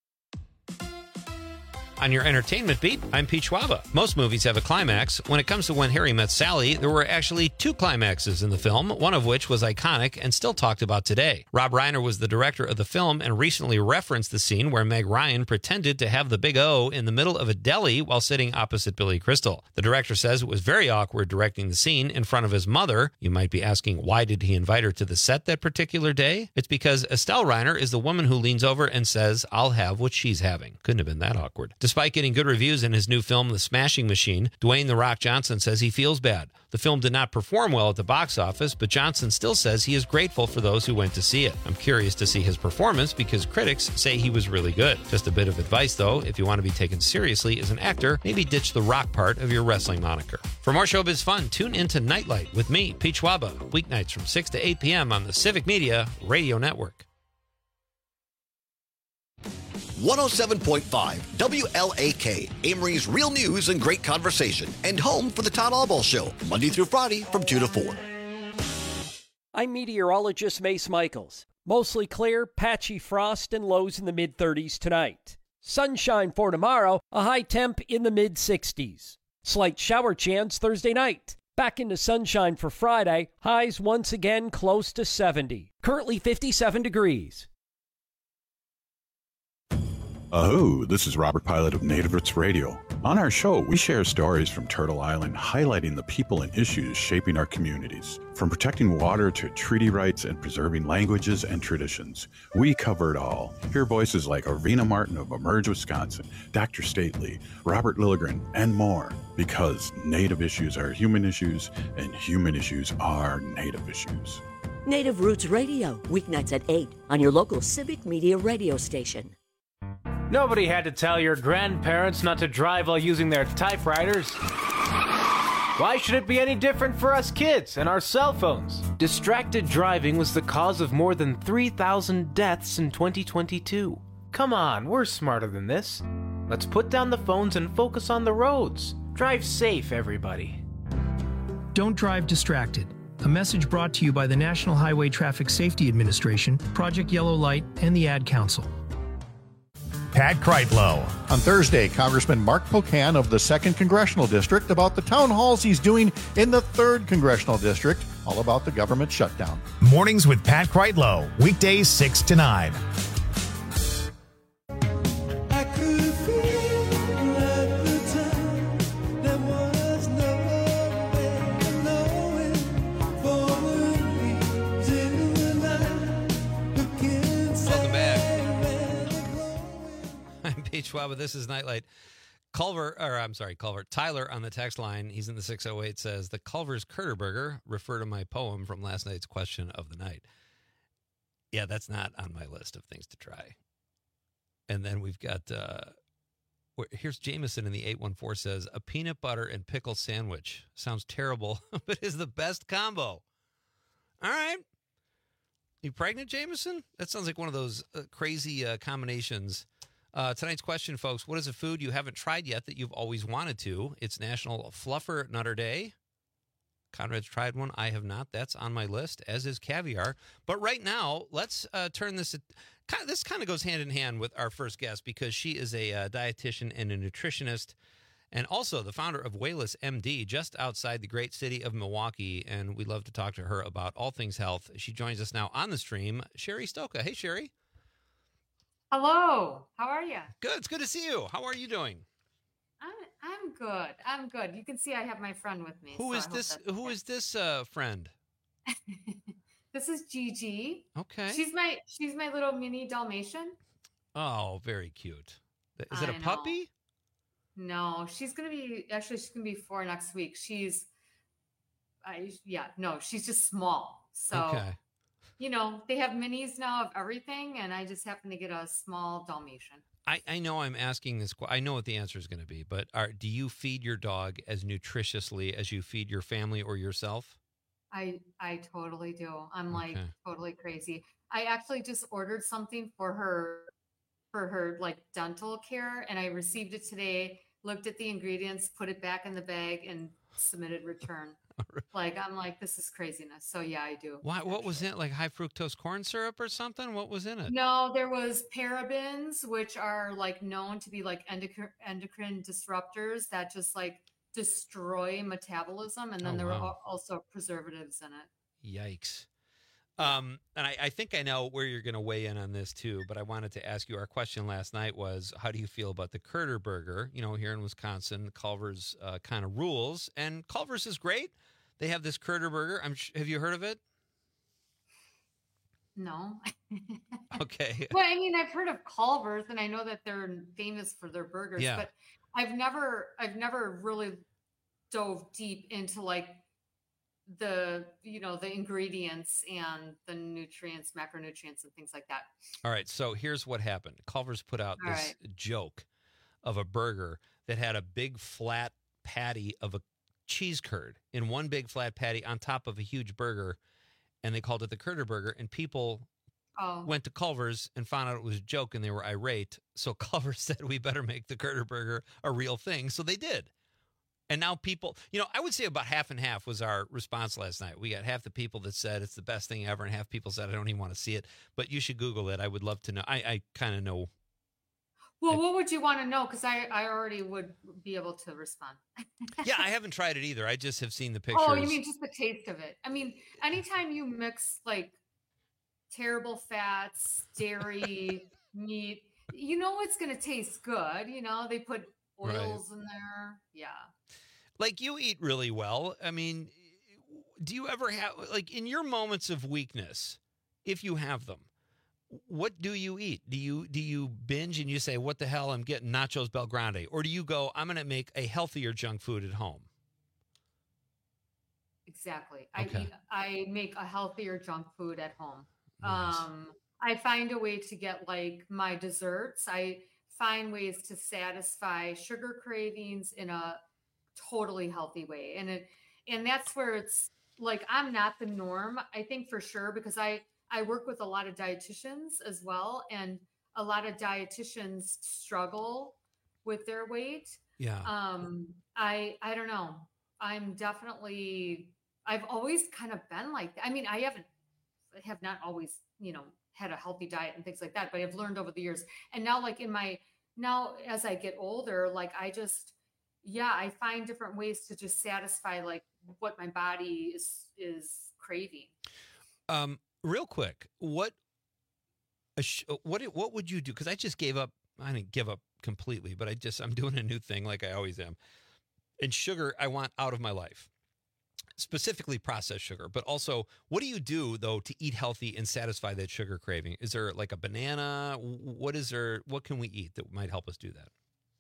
On your entertainment beat, I'm Pete Schwaba. Most movies have a climax. When it comes to When Harry Met Sally, there were actually 2 climaxes in the film, one of which was iconic and still talked about today. Rob Reiner was the director of the film and recently referenced the scene where Meg Ryan pretended to have the big O in the middle of a deli while sitting opposite Billy Crystal. The director says it was very awkward directing the scene in front of his mother. You might be asking, why did he invite her to the set that particular day? It's because Estelle Reiner is the woman who leans over and says, "I'll have what she's having." Couldn't have been that awkward. Despite getting good reviews in his new film, The Smashing Machine, Dwayne "The Rock" Johnson says he feels bad. The film did not perform well at the box office, but Johnson still says he is grateful for those who went to see it. I'm curious to see his performance because critics say he was really good. Just a bit of advice, though, if you want to be taken seriously as an actor, maybe ditch the Rock part of your wrestling moniker. For more showbiz fun, tune into Nightlight with me, Pete Schwaba, weeknights from 6 to 8 p.m. on the Civic Media Radio Network. 107.5 WLAK, Amory's real news and great conversation, and home for the Todd Allball Show, Monday through Friday from 2 to 4. I'm meteorologist Mace Michaels. Mostly clear, patchy frost and lows in the mid-30s tonight. Sunshine for tomorrow, a high temp in the mid-60s. Slight shower chance Thursday night. Back into sunshine for Friday, highs once again close to 70. Currently 57 degrees. Oh, this is Robert Pilot of Native Roots Radio. On our show, we share stories from Turtle Island highlighting the people and issues shaping our communities. From protecting water to treaty rights and preserving languages and traditions, we cover it all. Hear voices like Arvina Martin of Emerge, Wisconsin, Dr. Stately, Robert Lilligren, and more. Because Native issues are human issues, and human issues are Native issues. Native Roots Radio, weeknights at 8 on your local Civic Media radio station. Nobody had to tell your grandparents not to drive while using their typewriters. Why should it be any different for us kids and our cell phones? Distracted driving was the cause of more than 3,000 deaths in 2022. Come on, we're smarter than this. Let's put down the phones and focus on the roads. Drive safe, everybody. Don't drive distracted. A message brought to you by the National Highway Traffic Safety Administration, Project Yellow Light, and the Ad Council. Pat Kreitlow. On Thursday, Congressman Mark Pocan of the 2nd Congressional District about the town halls he's doing in the 3rd Congressional District, all about the government shutdown. Mornings with Pat Kreitlow, weekdays 6 to 9. Pete Schwab, this is Nightlight. Tyler on the text line, he's in the 608, says, the Culver's Curter Burger, refer to my poem from last night's question of the night. Yeah, that's not on my list of things to try. And then we've got, here's Jameson in the 814 says, a peanut butter and pickle sandwich. Sounds terrible, but is the best combo. All right. You pregnant, Jameson? That sounds like one of those crazy combinations. Tonight's question, folks, what is a food you haven't tried yet that you've always wanted to? It's National Fluffer Nutter Day. Conrad's tried one. I have not. That's on my list, as is caviar. But right now, let's turn this. This kind of goes hand in hand with our first guest because she is a dietitian and a nutritionist and also the founder of Wayless MD just outside the great city of Milwaukee. And we'd love to talk to her about all things health. She joins us now on the stream, Sherry Stoka. Hey, Sherry. Hello. How are you? Good. It's good to see you. How are you doing? I'm good. I'm good. You can see I have my friend with me. Who is this? Who is this friend? This is Gigi. Okay. She's my little mini Dalmatian. Oh, very cute. Is it a puppy? No, she's gonna be 4 next week. She's just small. So okay. They have minis now of everything, and I just happen to get a small Dalmatian. I know I'm asking this. I know what the answer is going to be, but do you feed your dog as nutritiously as you feed your family or yourself? I totally do. I'm like totally crazy. I actually just ordered something for her like dental care, and I received it today. Looked at the ingredients, put it back in the bag, and submitted return. I'm like, this is craziness. So yeah, I do. Why? What was it? Like high fructose corn syrup or something? What was in it? No, there was parabens, which are like known to be like endocrine disruptors that just like destroy metabolism, and then there were also preservatives in it. Yikes. And I think I know where you're going to weigh in on this too, but I wanted to ask you, our question last night was, how do you feel about the Curter Burger? Here in Wisconsin, Culver's kind of rules, and Culver's is great. They have this Curter Burger. Have you heard of it? No. Okay. Well, I mean, I've heard of Culver's, and I know that they're famous for their burgers, but I've never really dove deep into like the ingredients and the nutrients, macronutrients, and things like that. All right. So here's what happened. Culver's put out this joke of a burger that had a big flat patty of a cheese curd in one big flat patty on top of a huge burger, and they called it the Curter Burger, and people went to Culver's and found out it was a joke, and they were irate. So Culver's said, we better make the Curter Burger a real thing. So they did. And now people, I would say about half and half was our response last night. We got half the people that said it's the best thing ever, and half people said, I don't even want to see it, but you should Google it. I would love to know. I kind of know. Well, what would you want to know? Because I already would be able to respond. Yeah, I haven't tried it either. I just have seen the pictures. Oh, you mean just the taste of it? I mean, anytime you mix like terrible fats, dairy, meat, it's going to taste good. They put oils in there. Yeah. Like you eat really well. I mean, do you ever have, like in your moments of weakness, if you have them, what do you eat? Do you binge and you say, what the hell, I'm getting nachos Belgrande? Or do you go, I'm going to make a healthier junk food at home? Exactly. Okay. I make a healthier junk food at home. Nice. I find a way to get like my desserts. I find ways to satisfy sugar cravings in a totally healthy way. And that's where it's like, I'm not the norm, I think, for sure, because I work with a lot of dietitians as well. And a lot of dietitians struggle with their weight. Yeah. I don't know. I've always kind of been like that. I mean, I have not always, had a healthy diet and things like that, but I've learned over the years. And now like now as I get older, like I find different ways to just satisfy like what my body is craving. Real quick, what would you do? Because I just gave up. I didn't give up completely, but I'm doing a new thing like I always am. And sugar, I want out of my life. specifically processed sugar, but also what do you do though to eat healthy and satisfy that sugar craving? Is there like a banana? What can we eat that might help us do that?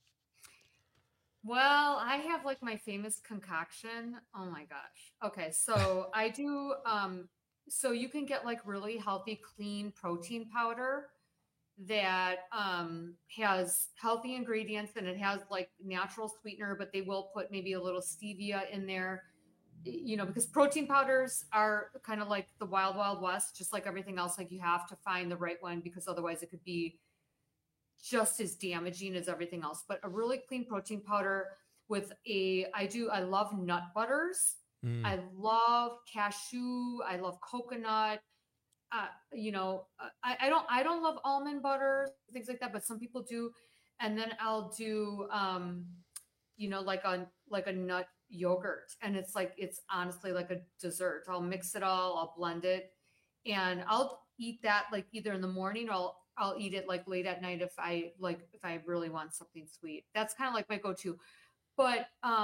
Well, I have like my famous concoction. Oh my gosh. Okay, so I do so you can get like really healthy clean protein powder that has healthy ingredients, and it has like natural sweetener, but they will put maybe a little stevia in there, you know, because protein powders are kind of like the wild, wild west, just like everything else. Like you have to find the right one because otherwise it could be just as damaging as everything else. But a really clean protein powder with I love nut butters. I love cashew. I love coconut. You know, I don't love almond butter, things like that, but some people do. And then I'll do, you know, like a nut yogurt, and it's honestly like a dessert. I'll mix it all, I'll blend it, and I'll eat that like either in the morning, or I'll eat it like late at night if I really want something sweet. That's kind of like my go-to. But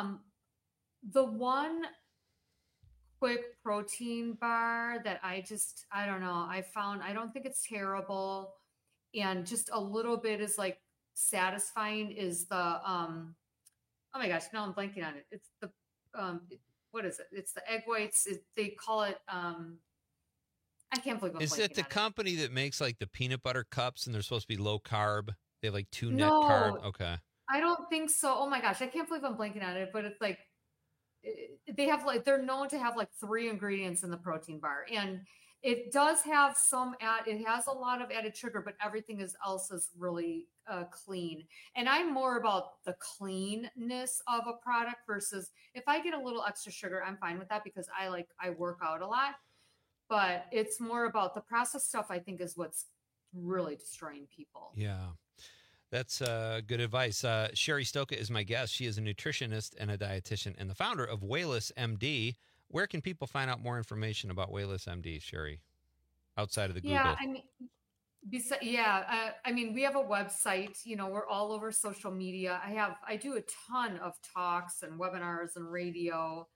the one quick protein bar that I don't know, I don't think it's terrible, and just a little bit is like satisfying, is the oh my gosh, now I'm blanking on it. It's the what is it? It's the egg whites. They call it I can't believe I'm Is it the on company that makes like the peanut butter cups and they're supposed to be low carb? They have like 2 net No. carb. Okay. I don't think so. Oh my gosh, I can't believe I'm blanking on it, but it's like they have like, they're known to have like 3 ingredients in the protein bar, and it does have it has a lot of added sugar, but everything else is really clean. And I'm more about the cleanness of a product versus if I get a little extra sugar, I'm fine with that because I work out a lot, but it's more about the processed stuff, I think, is what's really destroying people. Yeah. That's good advice. Sherry Stoka is my guest. She is a nutritionist and a dietitian and the founder of Wayless MD. Where can people find out more information about Wayless MD, Sherry, outside of the Google? I mean, we have a website. You know, we're all over social media. I do a ton of talks and webinars and radio.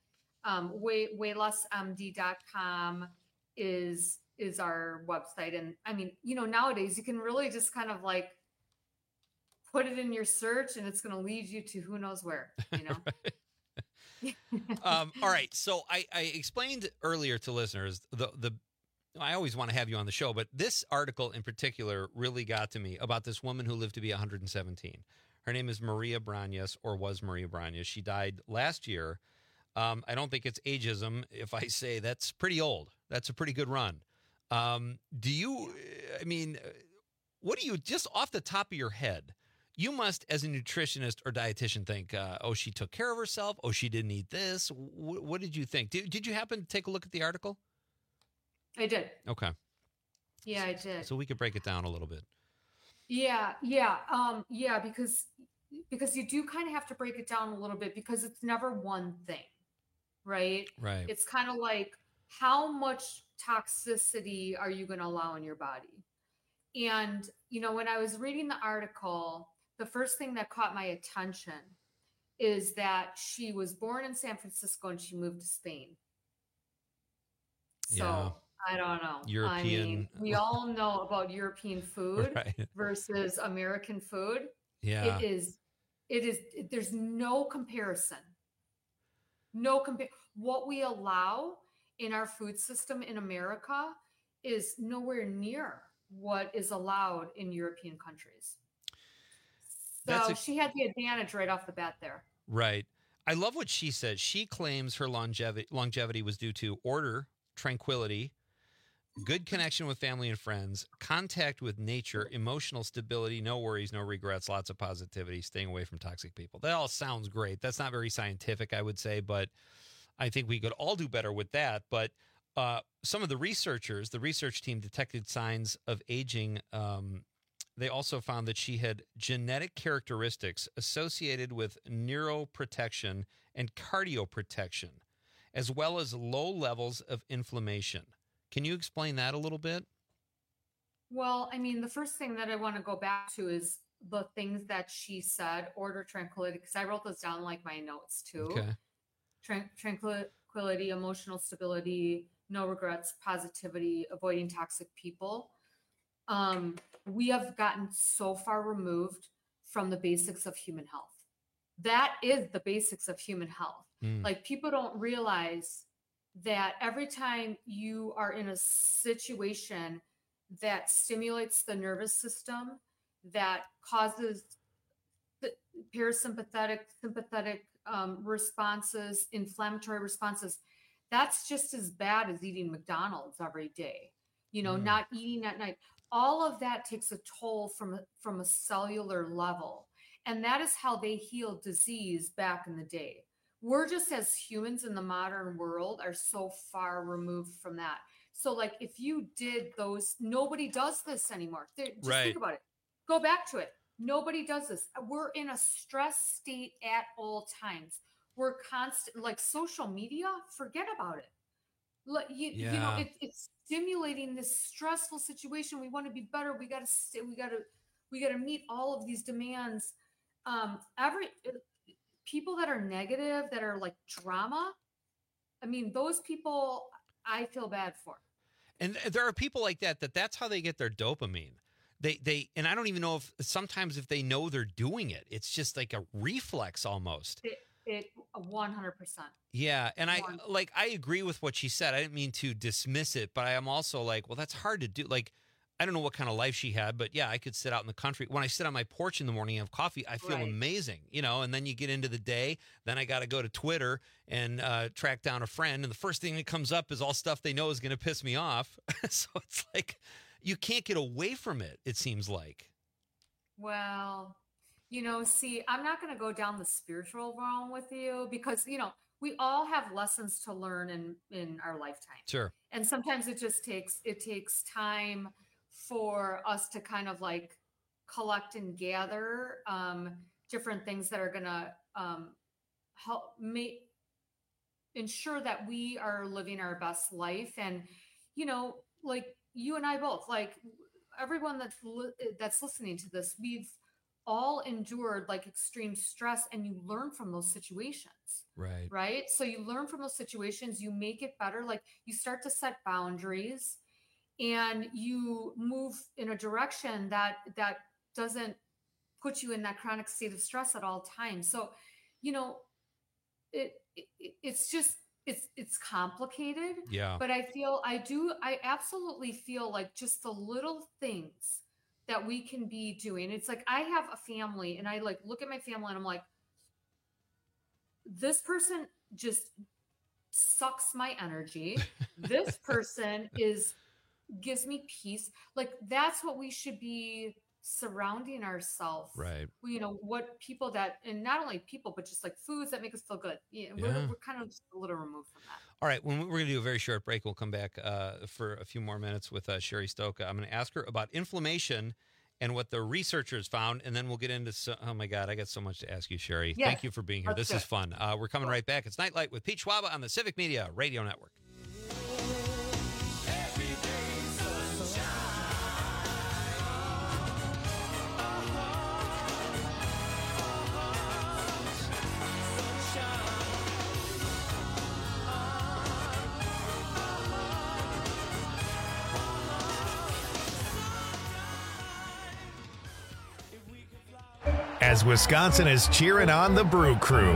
Waylessmd.com is our website. And I mean, you know, nowadays you can really just kind of like put it in your search and it's going to lead you to who knows where, you know? All right. So I explained earlier to listeners, I always want to have you on the show, but this article in particular really got to me about this woman who lived to be 117. Her name is Maria Brañas, or was Maria Brañas. She died last year. I don't think it's ageism if I say that's pretty old. That's a pretty good run. What do you, just off the top of your head, you must, as a nutritionist or dietitian, think, she took care of herself. Oh, she didn't eat this. What did you think? Did you happen to take a look at the article? I did. Okay. Yeah, I did. So we could break it down a little bit. Yeah. Because you do kind of have to break it down a little bit because it's never one thing, right? Right. It's kind of like, how much toxicity are you going to allow in your body? And, you know, when I was reading the article, the first thing that caught my attention is that she was born in San Francisco and she moved to Spain. So yeah. I don't know. European. I mean, we all know about European food versus American food. Yeah. It is, there's no comparison. What we allow in our food system in America is nowhere near what is allowed in European countries. So she had the advantage right off the bat there. Right. I love what she said. She claims her longevity was due to order, tranquility, good connection with family and friends, contact with nature, emotional stability, no worries, no regrets, lots of positivity, staying away from toxic people. That all sounds great. That's not very scientific, I would say, but I think we could all do better with that. But some of the research team detected signs of aging. They also found that she had genetic characteristics associated with neuroprotection and cardioprotection, as well as low levels of inflammation. Can you explain that a little bit? Well, I mean, the first thing that I want to go back to is the things that she said, order, tranquility, because I wrote those down like my notes too. Okay. tranquility, emotional stability, no regrets, positivity, avoiding toxic people. We have gotten so far removed from the basics of human health. That is the basics of human health. Like, people don't realize that every time you are in a situation that stimulates the nervous system, that causes parasympathetic, sympathetic responses, inflammatory responses, that's just as bad as eating McDonald's every day, not eating at night. All of that takes a toll from a cellular level. And that is how they healed disease back in the day. We're just, as humans in the modern world, are so far removed from that. So, like, if you did those, nobody does this anymore. Just think about it. Go back to it. Nobody does this. We're in a stress state at all times. We're constant, like, social media, forget about it. It's stimulating this stressful situation. We want to be better. We got to meet all of these demands. People that are negative, that are like drama, I mean, those people I feel bad for. And there are people like that's how they get their dopamine. They and I don't even know if sometimes if they know they're doing it, it's just like a reflex almost. It 100%. Yeah. And I agree with what she said. I didn't mean to dismiss it, but I am also like, well, that's hard to do. Like, I don't know what kind of life she had, but yeah, I could sit out in the country. When I sit on my porch in the morning and have coffee, I feel amazing, and then you get into the day, then I got to go to Twitter and track down a friend. And the first thing that comes up is all stuff they know is going to piss me off. So it's like, you can't get away from it, it seems like. Well, see, I'm not going to go down the spiritual realm with you because, we all have lessons to learn in our lifetime. Sure. And sometimes it takes time for us to kind of like collect and gather different things that are going to help ensure that we are living our best life. And, like you and I both, like everyone that's listening to this, we've all endured like extreme stress, and you learn from those situations. Right. So you learn from those situations, you make it better. Like, you start to set boundaries, and you move in a direction that doesn't put you in that chronic state of stress at all times. So, it's complicated. Yeah. But I absolutely feel like just the little things that we can be doing. It's like, I have a family, and I like look at my family and I'm like, this person just sucks my energy. This person gives me peace. Like, that's what we should be surrounding ourselves. Right. What people and not only people, but just like foods that make us feel good. We're kind of just a little removed from that. All right. We're going to do a very short break. We'll come back for a few more minutes with Sherry Stoka. I'm going to ask her about inflammation and what the researchers found, and then we'll get into oh my God, I got so much to ask you, Sherry. Yeah, thank you for being here. This is fun. We're coming right back. It's Nightlight with Pete Schwaba on the Civic Media Radio Network. As Wisconsin is cheering on the Brew Crew.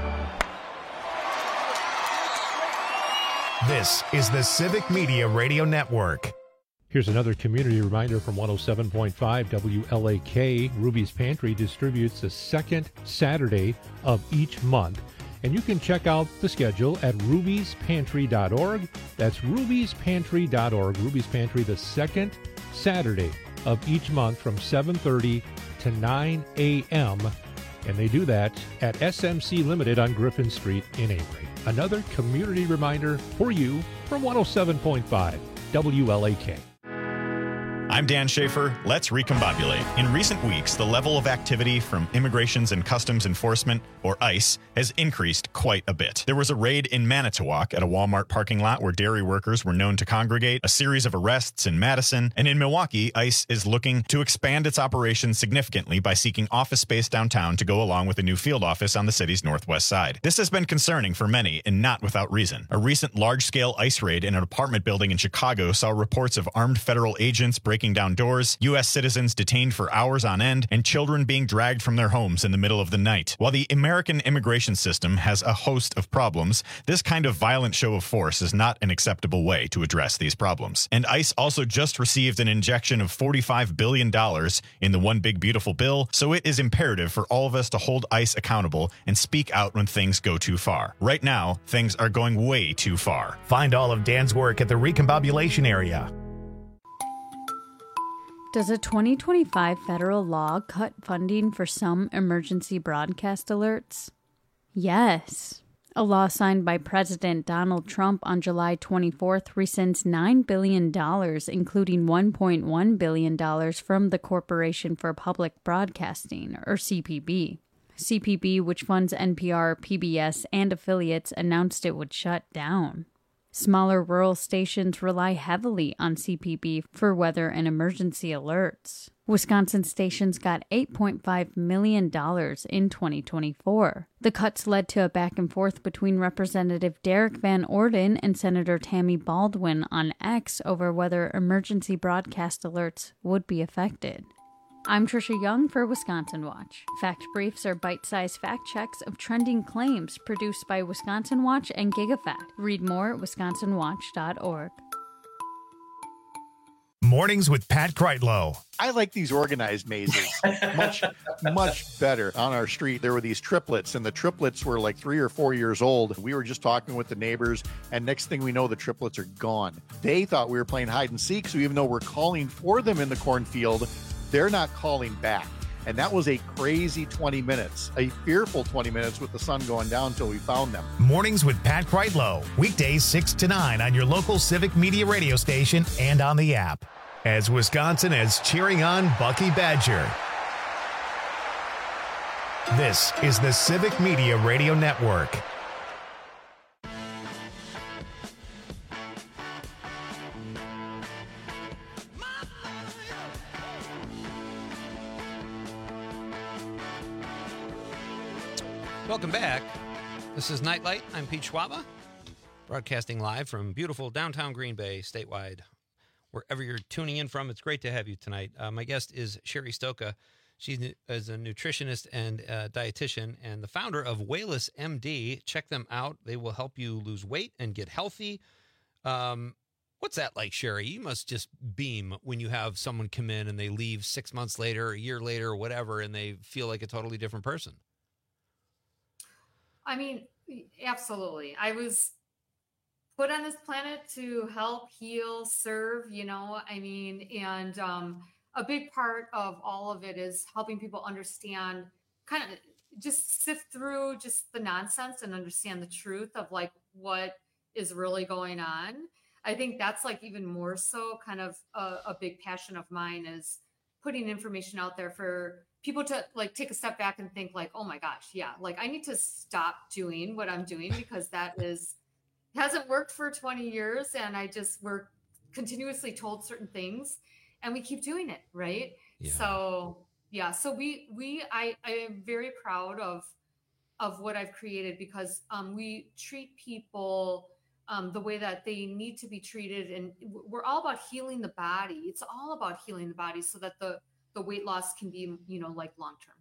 This is the Civic Media Radio Network. Here's another community reminder from 107.5 WLAK. Ruby's Pantry distributes the second Saturday of each month. And you can check out the schedule at rubyspantry.org. That's rubyspantry.org. Ruby's Pantry, the second Saturday of each month from 7:30 to 9 a.m. And they do that at SMC Limited on Griffin Street in Avery. Another community reminder for you from 107.5 WLAK. I'm Dan Schaefer. Let's recombobulate. In recent weeks, the level of activity from Immigrations and Customs Enforcement, or ICE, has increased quite a bit. There was a raid in Manitowoc at a Walmart parking lot where dairy workers were known to congregate, a series of arrests in Madison, and in Milwaukee, ICE is looking to expand its operations significantly by seeking office space downtown to go along with a new field office on the city's northwest side. This has been concerning for many, and not without reason. A recent large-scale ICE raid in an apartment building in Chicago saw reports of armed federal agents breaking down doors, U.S. citizens detained for hours on end, and children being dragged from their homes in the middle of the night. While the American immigration system has a host of problems, this kind of violent show of force is not an acceptable way to address these problems. And ICE also just received an injection of $45 billion in the One Big Beautiful Bill, so it is imperative for all of us to hold ICE accountable and speak out when things go too far. Right now, things are going way too far. Find all of Dan's work at the Recombobulation area. Does a 2025 federal law cut funding for some emergency broadcast alerts? Yes. A law signed by President Donald Trump on July 24th rescinds $9 billion, including $1.1 billion from the Corporation for Public Broadcasting, or CPB. CPB, which funds NPR, PBS, and affiliates, announced it would shut down. Smaller rural stations rely heavily on CPB for weather and emergency alerts. Wisconsin stations got $8.5 million in 2024. The cuts led to a back and forth between Representative Derek Van Orden and Senator Tammy Baldwin on X over whether emergency broadcast alerts would be affected. I'm Trisha Young for Wisconsin Watch. Fact Briefs are bite-sized fact checks of trending claims produced by Wisconsin Watch and GigaFact. Read more at wisconsinwatch.org. Mornings with Pat Kreitlow. I like these organized mazes much better. On our street, there were these triplets, and the triplets were like 3 or 4 years old. We were just talking with the neighbors, and next thing we know, the triplets are gone. They thought we were playing hide and seek, so even though we're calling for them in the cornfield, they're not calling back. And that was a crazy 20 minutes, a fearful 20 minutes with the sun going down until we found them. Mornings with Pat Kreitlow. Weekdays 6 to 9 on your local Civic Media radio station and on the app. As Wisconsin is cheering on Bucky Badger. This is the Civic Media Radio Network. Welcome back. This is Nightlight. I'm Pete Schwaba, broadcasting live from beautiful downtown Green Bay, statewide. Wherever you're tuning in from, it's great to have you tonight. My guest is Sherry Stoka. She is a nutritionist and dietitian and the founder of Wayless MD. Check them out. They will help you lose weight and get healthy. What's that like, Sherry? You must just beam when you have someone come in and they leave 6 months later, a year later, or whatever, and they feel like a totally different person. I mean, absolutely. I was put on this planet to help, heal, serve, and a big part of all of it is helping people understand, kind of just sift through just the nonsense and understand the truth of like what is really going on. I think that's like even more so kind of a big passion of mine is putting information out there for people to like take a step back and think like, oh my gosh, yeah, like I need to stop doing what I'm doing because that hasn't worked for 20 years. And we're continuously told certain things and we keep doing it. Right. Yeah. So I am very proud of what I've created because we treat people the way that they need to be treated. And we're all about healing the body. It's all about healing the body so that the weight loss can be, like long-term.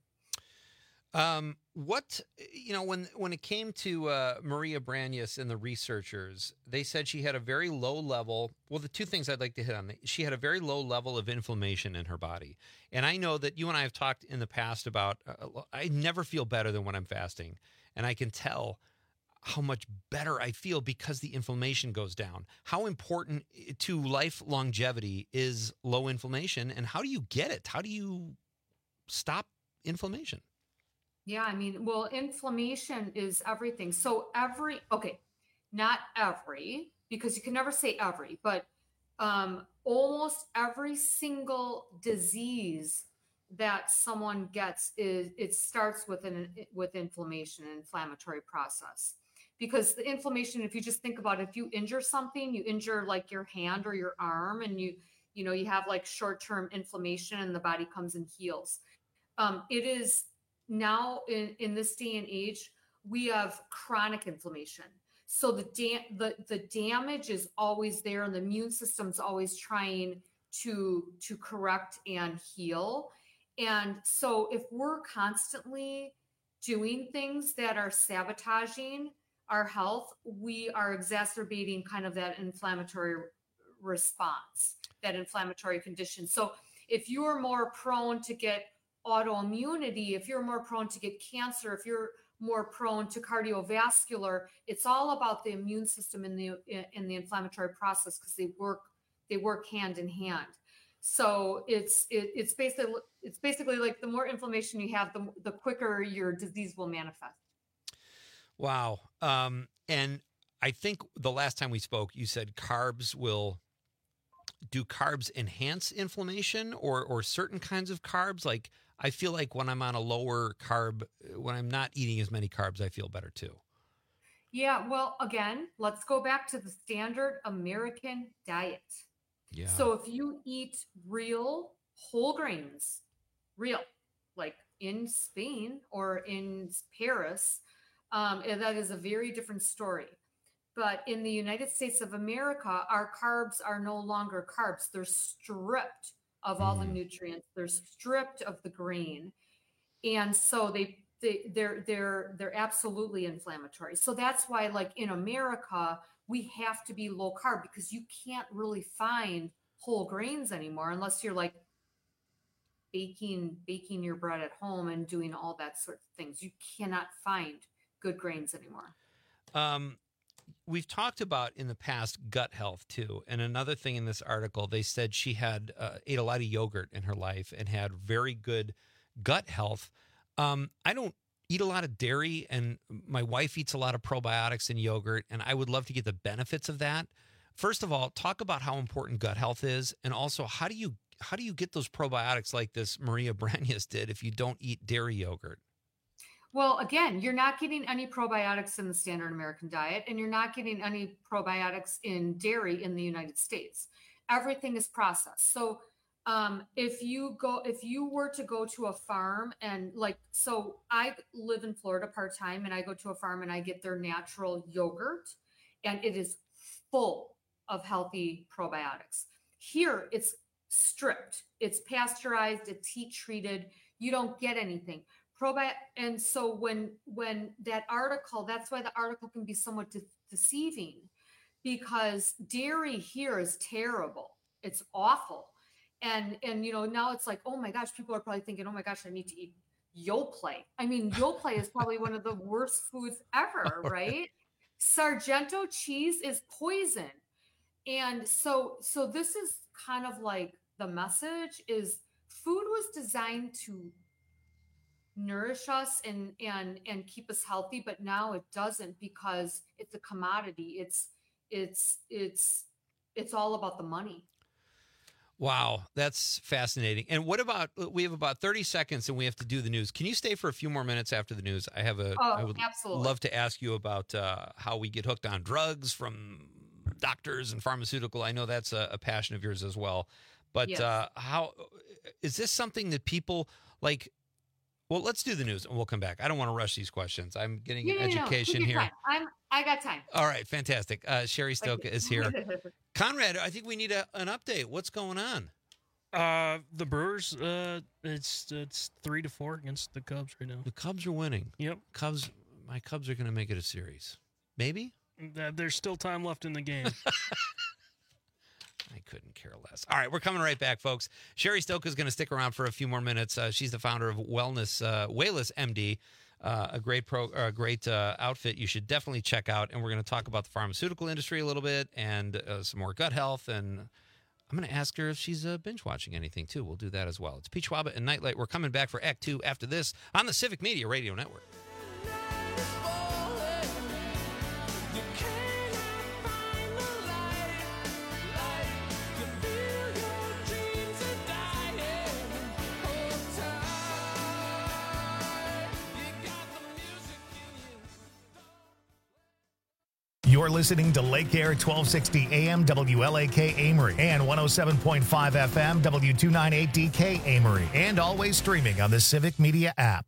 When it came to Maria Branius and the researchers, they said she had a very low level. Well, the two things I'd like to hit on, she had a very low level of inflammation in her body. And I know that you and I have talked in the past about, I never feel better than when I'm fasting. And I can tell how much better I feel because the inflammation goes down. How important to life longevity is low inflammation, and how do you get it? How do you stop inflammation? Yeah, I mean, well, inflammation is everything. So not every, because you can never say every, but almost every single disease that someone gets it starts with inflammation and inflammatory process. Because the inflammation, if you just think about it, if you injure something, you injure like your hand or your arm, and you have like short-term inflammation, and the body comes and heals. It is now in this day and age, we have chronic inflammation. So the damage is always there, and the immune system's always trying to correct and heal. And so if we're constantly doing things that are sabotaging our health, we are exacerbating kind of that inflammatory response, that inflammatory condition. So if you're more prone to get autoimmunity, if you're more prone to get cancer, if you're more prone to cardiovascular, it's all about the immune system and the inflammatory process, because they work hand in hand. So it's basically like the more inflammation you have, the quicker your disease will manifest. Wow. And I think the last time we spoke, you said do carbs enhance inflammation, or certain kinds of carbs? Like, I feel like when I'm on a lower carb, when I'm not eating as many carbs, I feel better too. Yeah. Well, again, let's go back to the standard American diet. Yeah. So if you eat real whole grains, like in Spain or in Paris, that is a very different story. But in the United States of America, our carbs are no longer carbs. They're stripped of all the nutrients. They're stripped of the grain. And so they're absolutely inflammatory. So that's why, like in America, we have to be low carb, because you can't really find whole grains anymore unless you're like baking your bread at home and doing all that sort of things. You cannot find good grains anymore. We've talked about in the past gut health too. And another thing in this article, they said she had ate a lot of yogurt in her life and had very good gut health. I don't eat a lot of dairy, and my wife eats a lot of probiotics and yogurt, and I would love to get the benefits of that. First of all, talk about how important gut health is, and also how do you get those probiotics like this Maria Branius did if you don't eat dairy yogurt? Well, again, you're not getting any probiotics in the standard American diet, and you're not getting any probiotics in dairy in the United States. Everything is processed. So if you were to go to a farm and so I live in Florida part-time, and I go to a farm and I get their natural yogurt, and it is full of healthy probiotics. Here it's stripped, it's pasteurized, it's heat treated. You don't get anything. And so when that article, that's why the article can be somewhat deceiving, because dairy here is terrible. It's awful. And now it's like, oh my gosh, people are probably thinking, oh my gosh, I need to eat Yoplait. I mean, Yoplait is probably one of the worst foods ever, right? Sargento cheese is poison. And so this is kind of like the message is food was designed to nourish us and keep us healthy, but now it doesn't, because it's a commodity. It's all about the money. Wow, that's fascinating. And what about, we have about 30 seconds and we have to do the news. Can you stay for a few more minutes after the news? I would absolutely love to ask you about how we get hooked on drugs from doctors and pharmaceutical. I know that's a passion of yours as well. But yes. How is this something that people like? Well, let's do the news and we'll come back. I don't want to rush these questions. I'm getting an education here. I got time. All right, fantastic. Sherry Stoka is here. Conrad, I think we need an update. What's going on? The Brewers, it's 3-4 against the Cubs right now. The Cubs are winning. Yep. My Cubs are going to make it a series. Maybe? There's still time left in the game. I couldn't care less. All right, we're coming right back, folks. Sherry Stoka is going to stick around for a few more minutes. She's the founder of Wellness MD, a great outfit you should definitely check out. And we're going to talk about the pharmaceutical industry a little bit and some more gut health. And I'm going to ask her if she's binge watching anything too. We'll do that as well. It's Peach Schwaba and Nightlight. We're coming back for Act 2 after this on the Civic Media Radio Network. You're listening to Lake Air 1260 AM WLAK Amory and 107.5 FM W298DK Amory, and always streaming on the Civic Media app.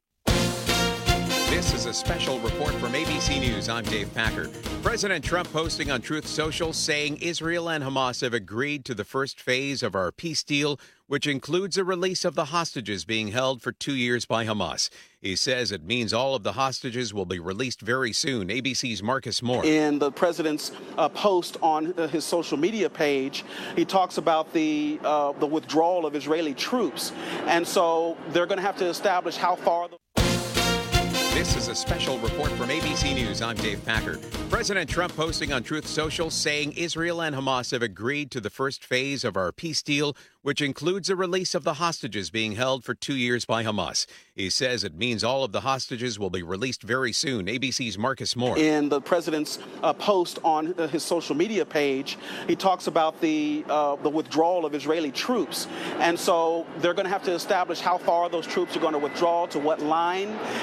This is a special report from ABC News. I'm Dave Packer. President Trump posting on Truth Social saying Israel and Hamas have agreed to the first phase of our peace deal, which includes a release of the hostages being held for 2 years by Hamas. He says it means all of the hostages will be released very soon. ABC's Marcus Moore. In the president's post on his social media page, he talks about the withdrawal of Israeli troops. And so they're going to have to establish how far... This is a special report from ABC News. I'm Dave Packer. President Trump posting on Truth Social saying Israel and Hamas have agreed to the first phase of our peace deal, which includes a release of the hostages being held for 2 years by Hamas. He says it means all of the hostages will be released very soon. ABC's Marcus Moore. In the president's post on his social media page, he talks about the withdrawal of Israeli troops. And so they're going to have to establish how far those troops are going to withdraw, to what line.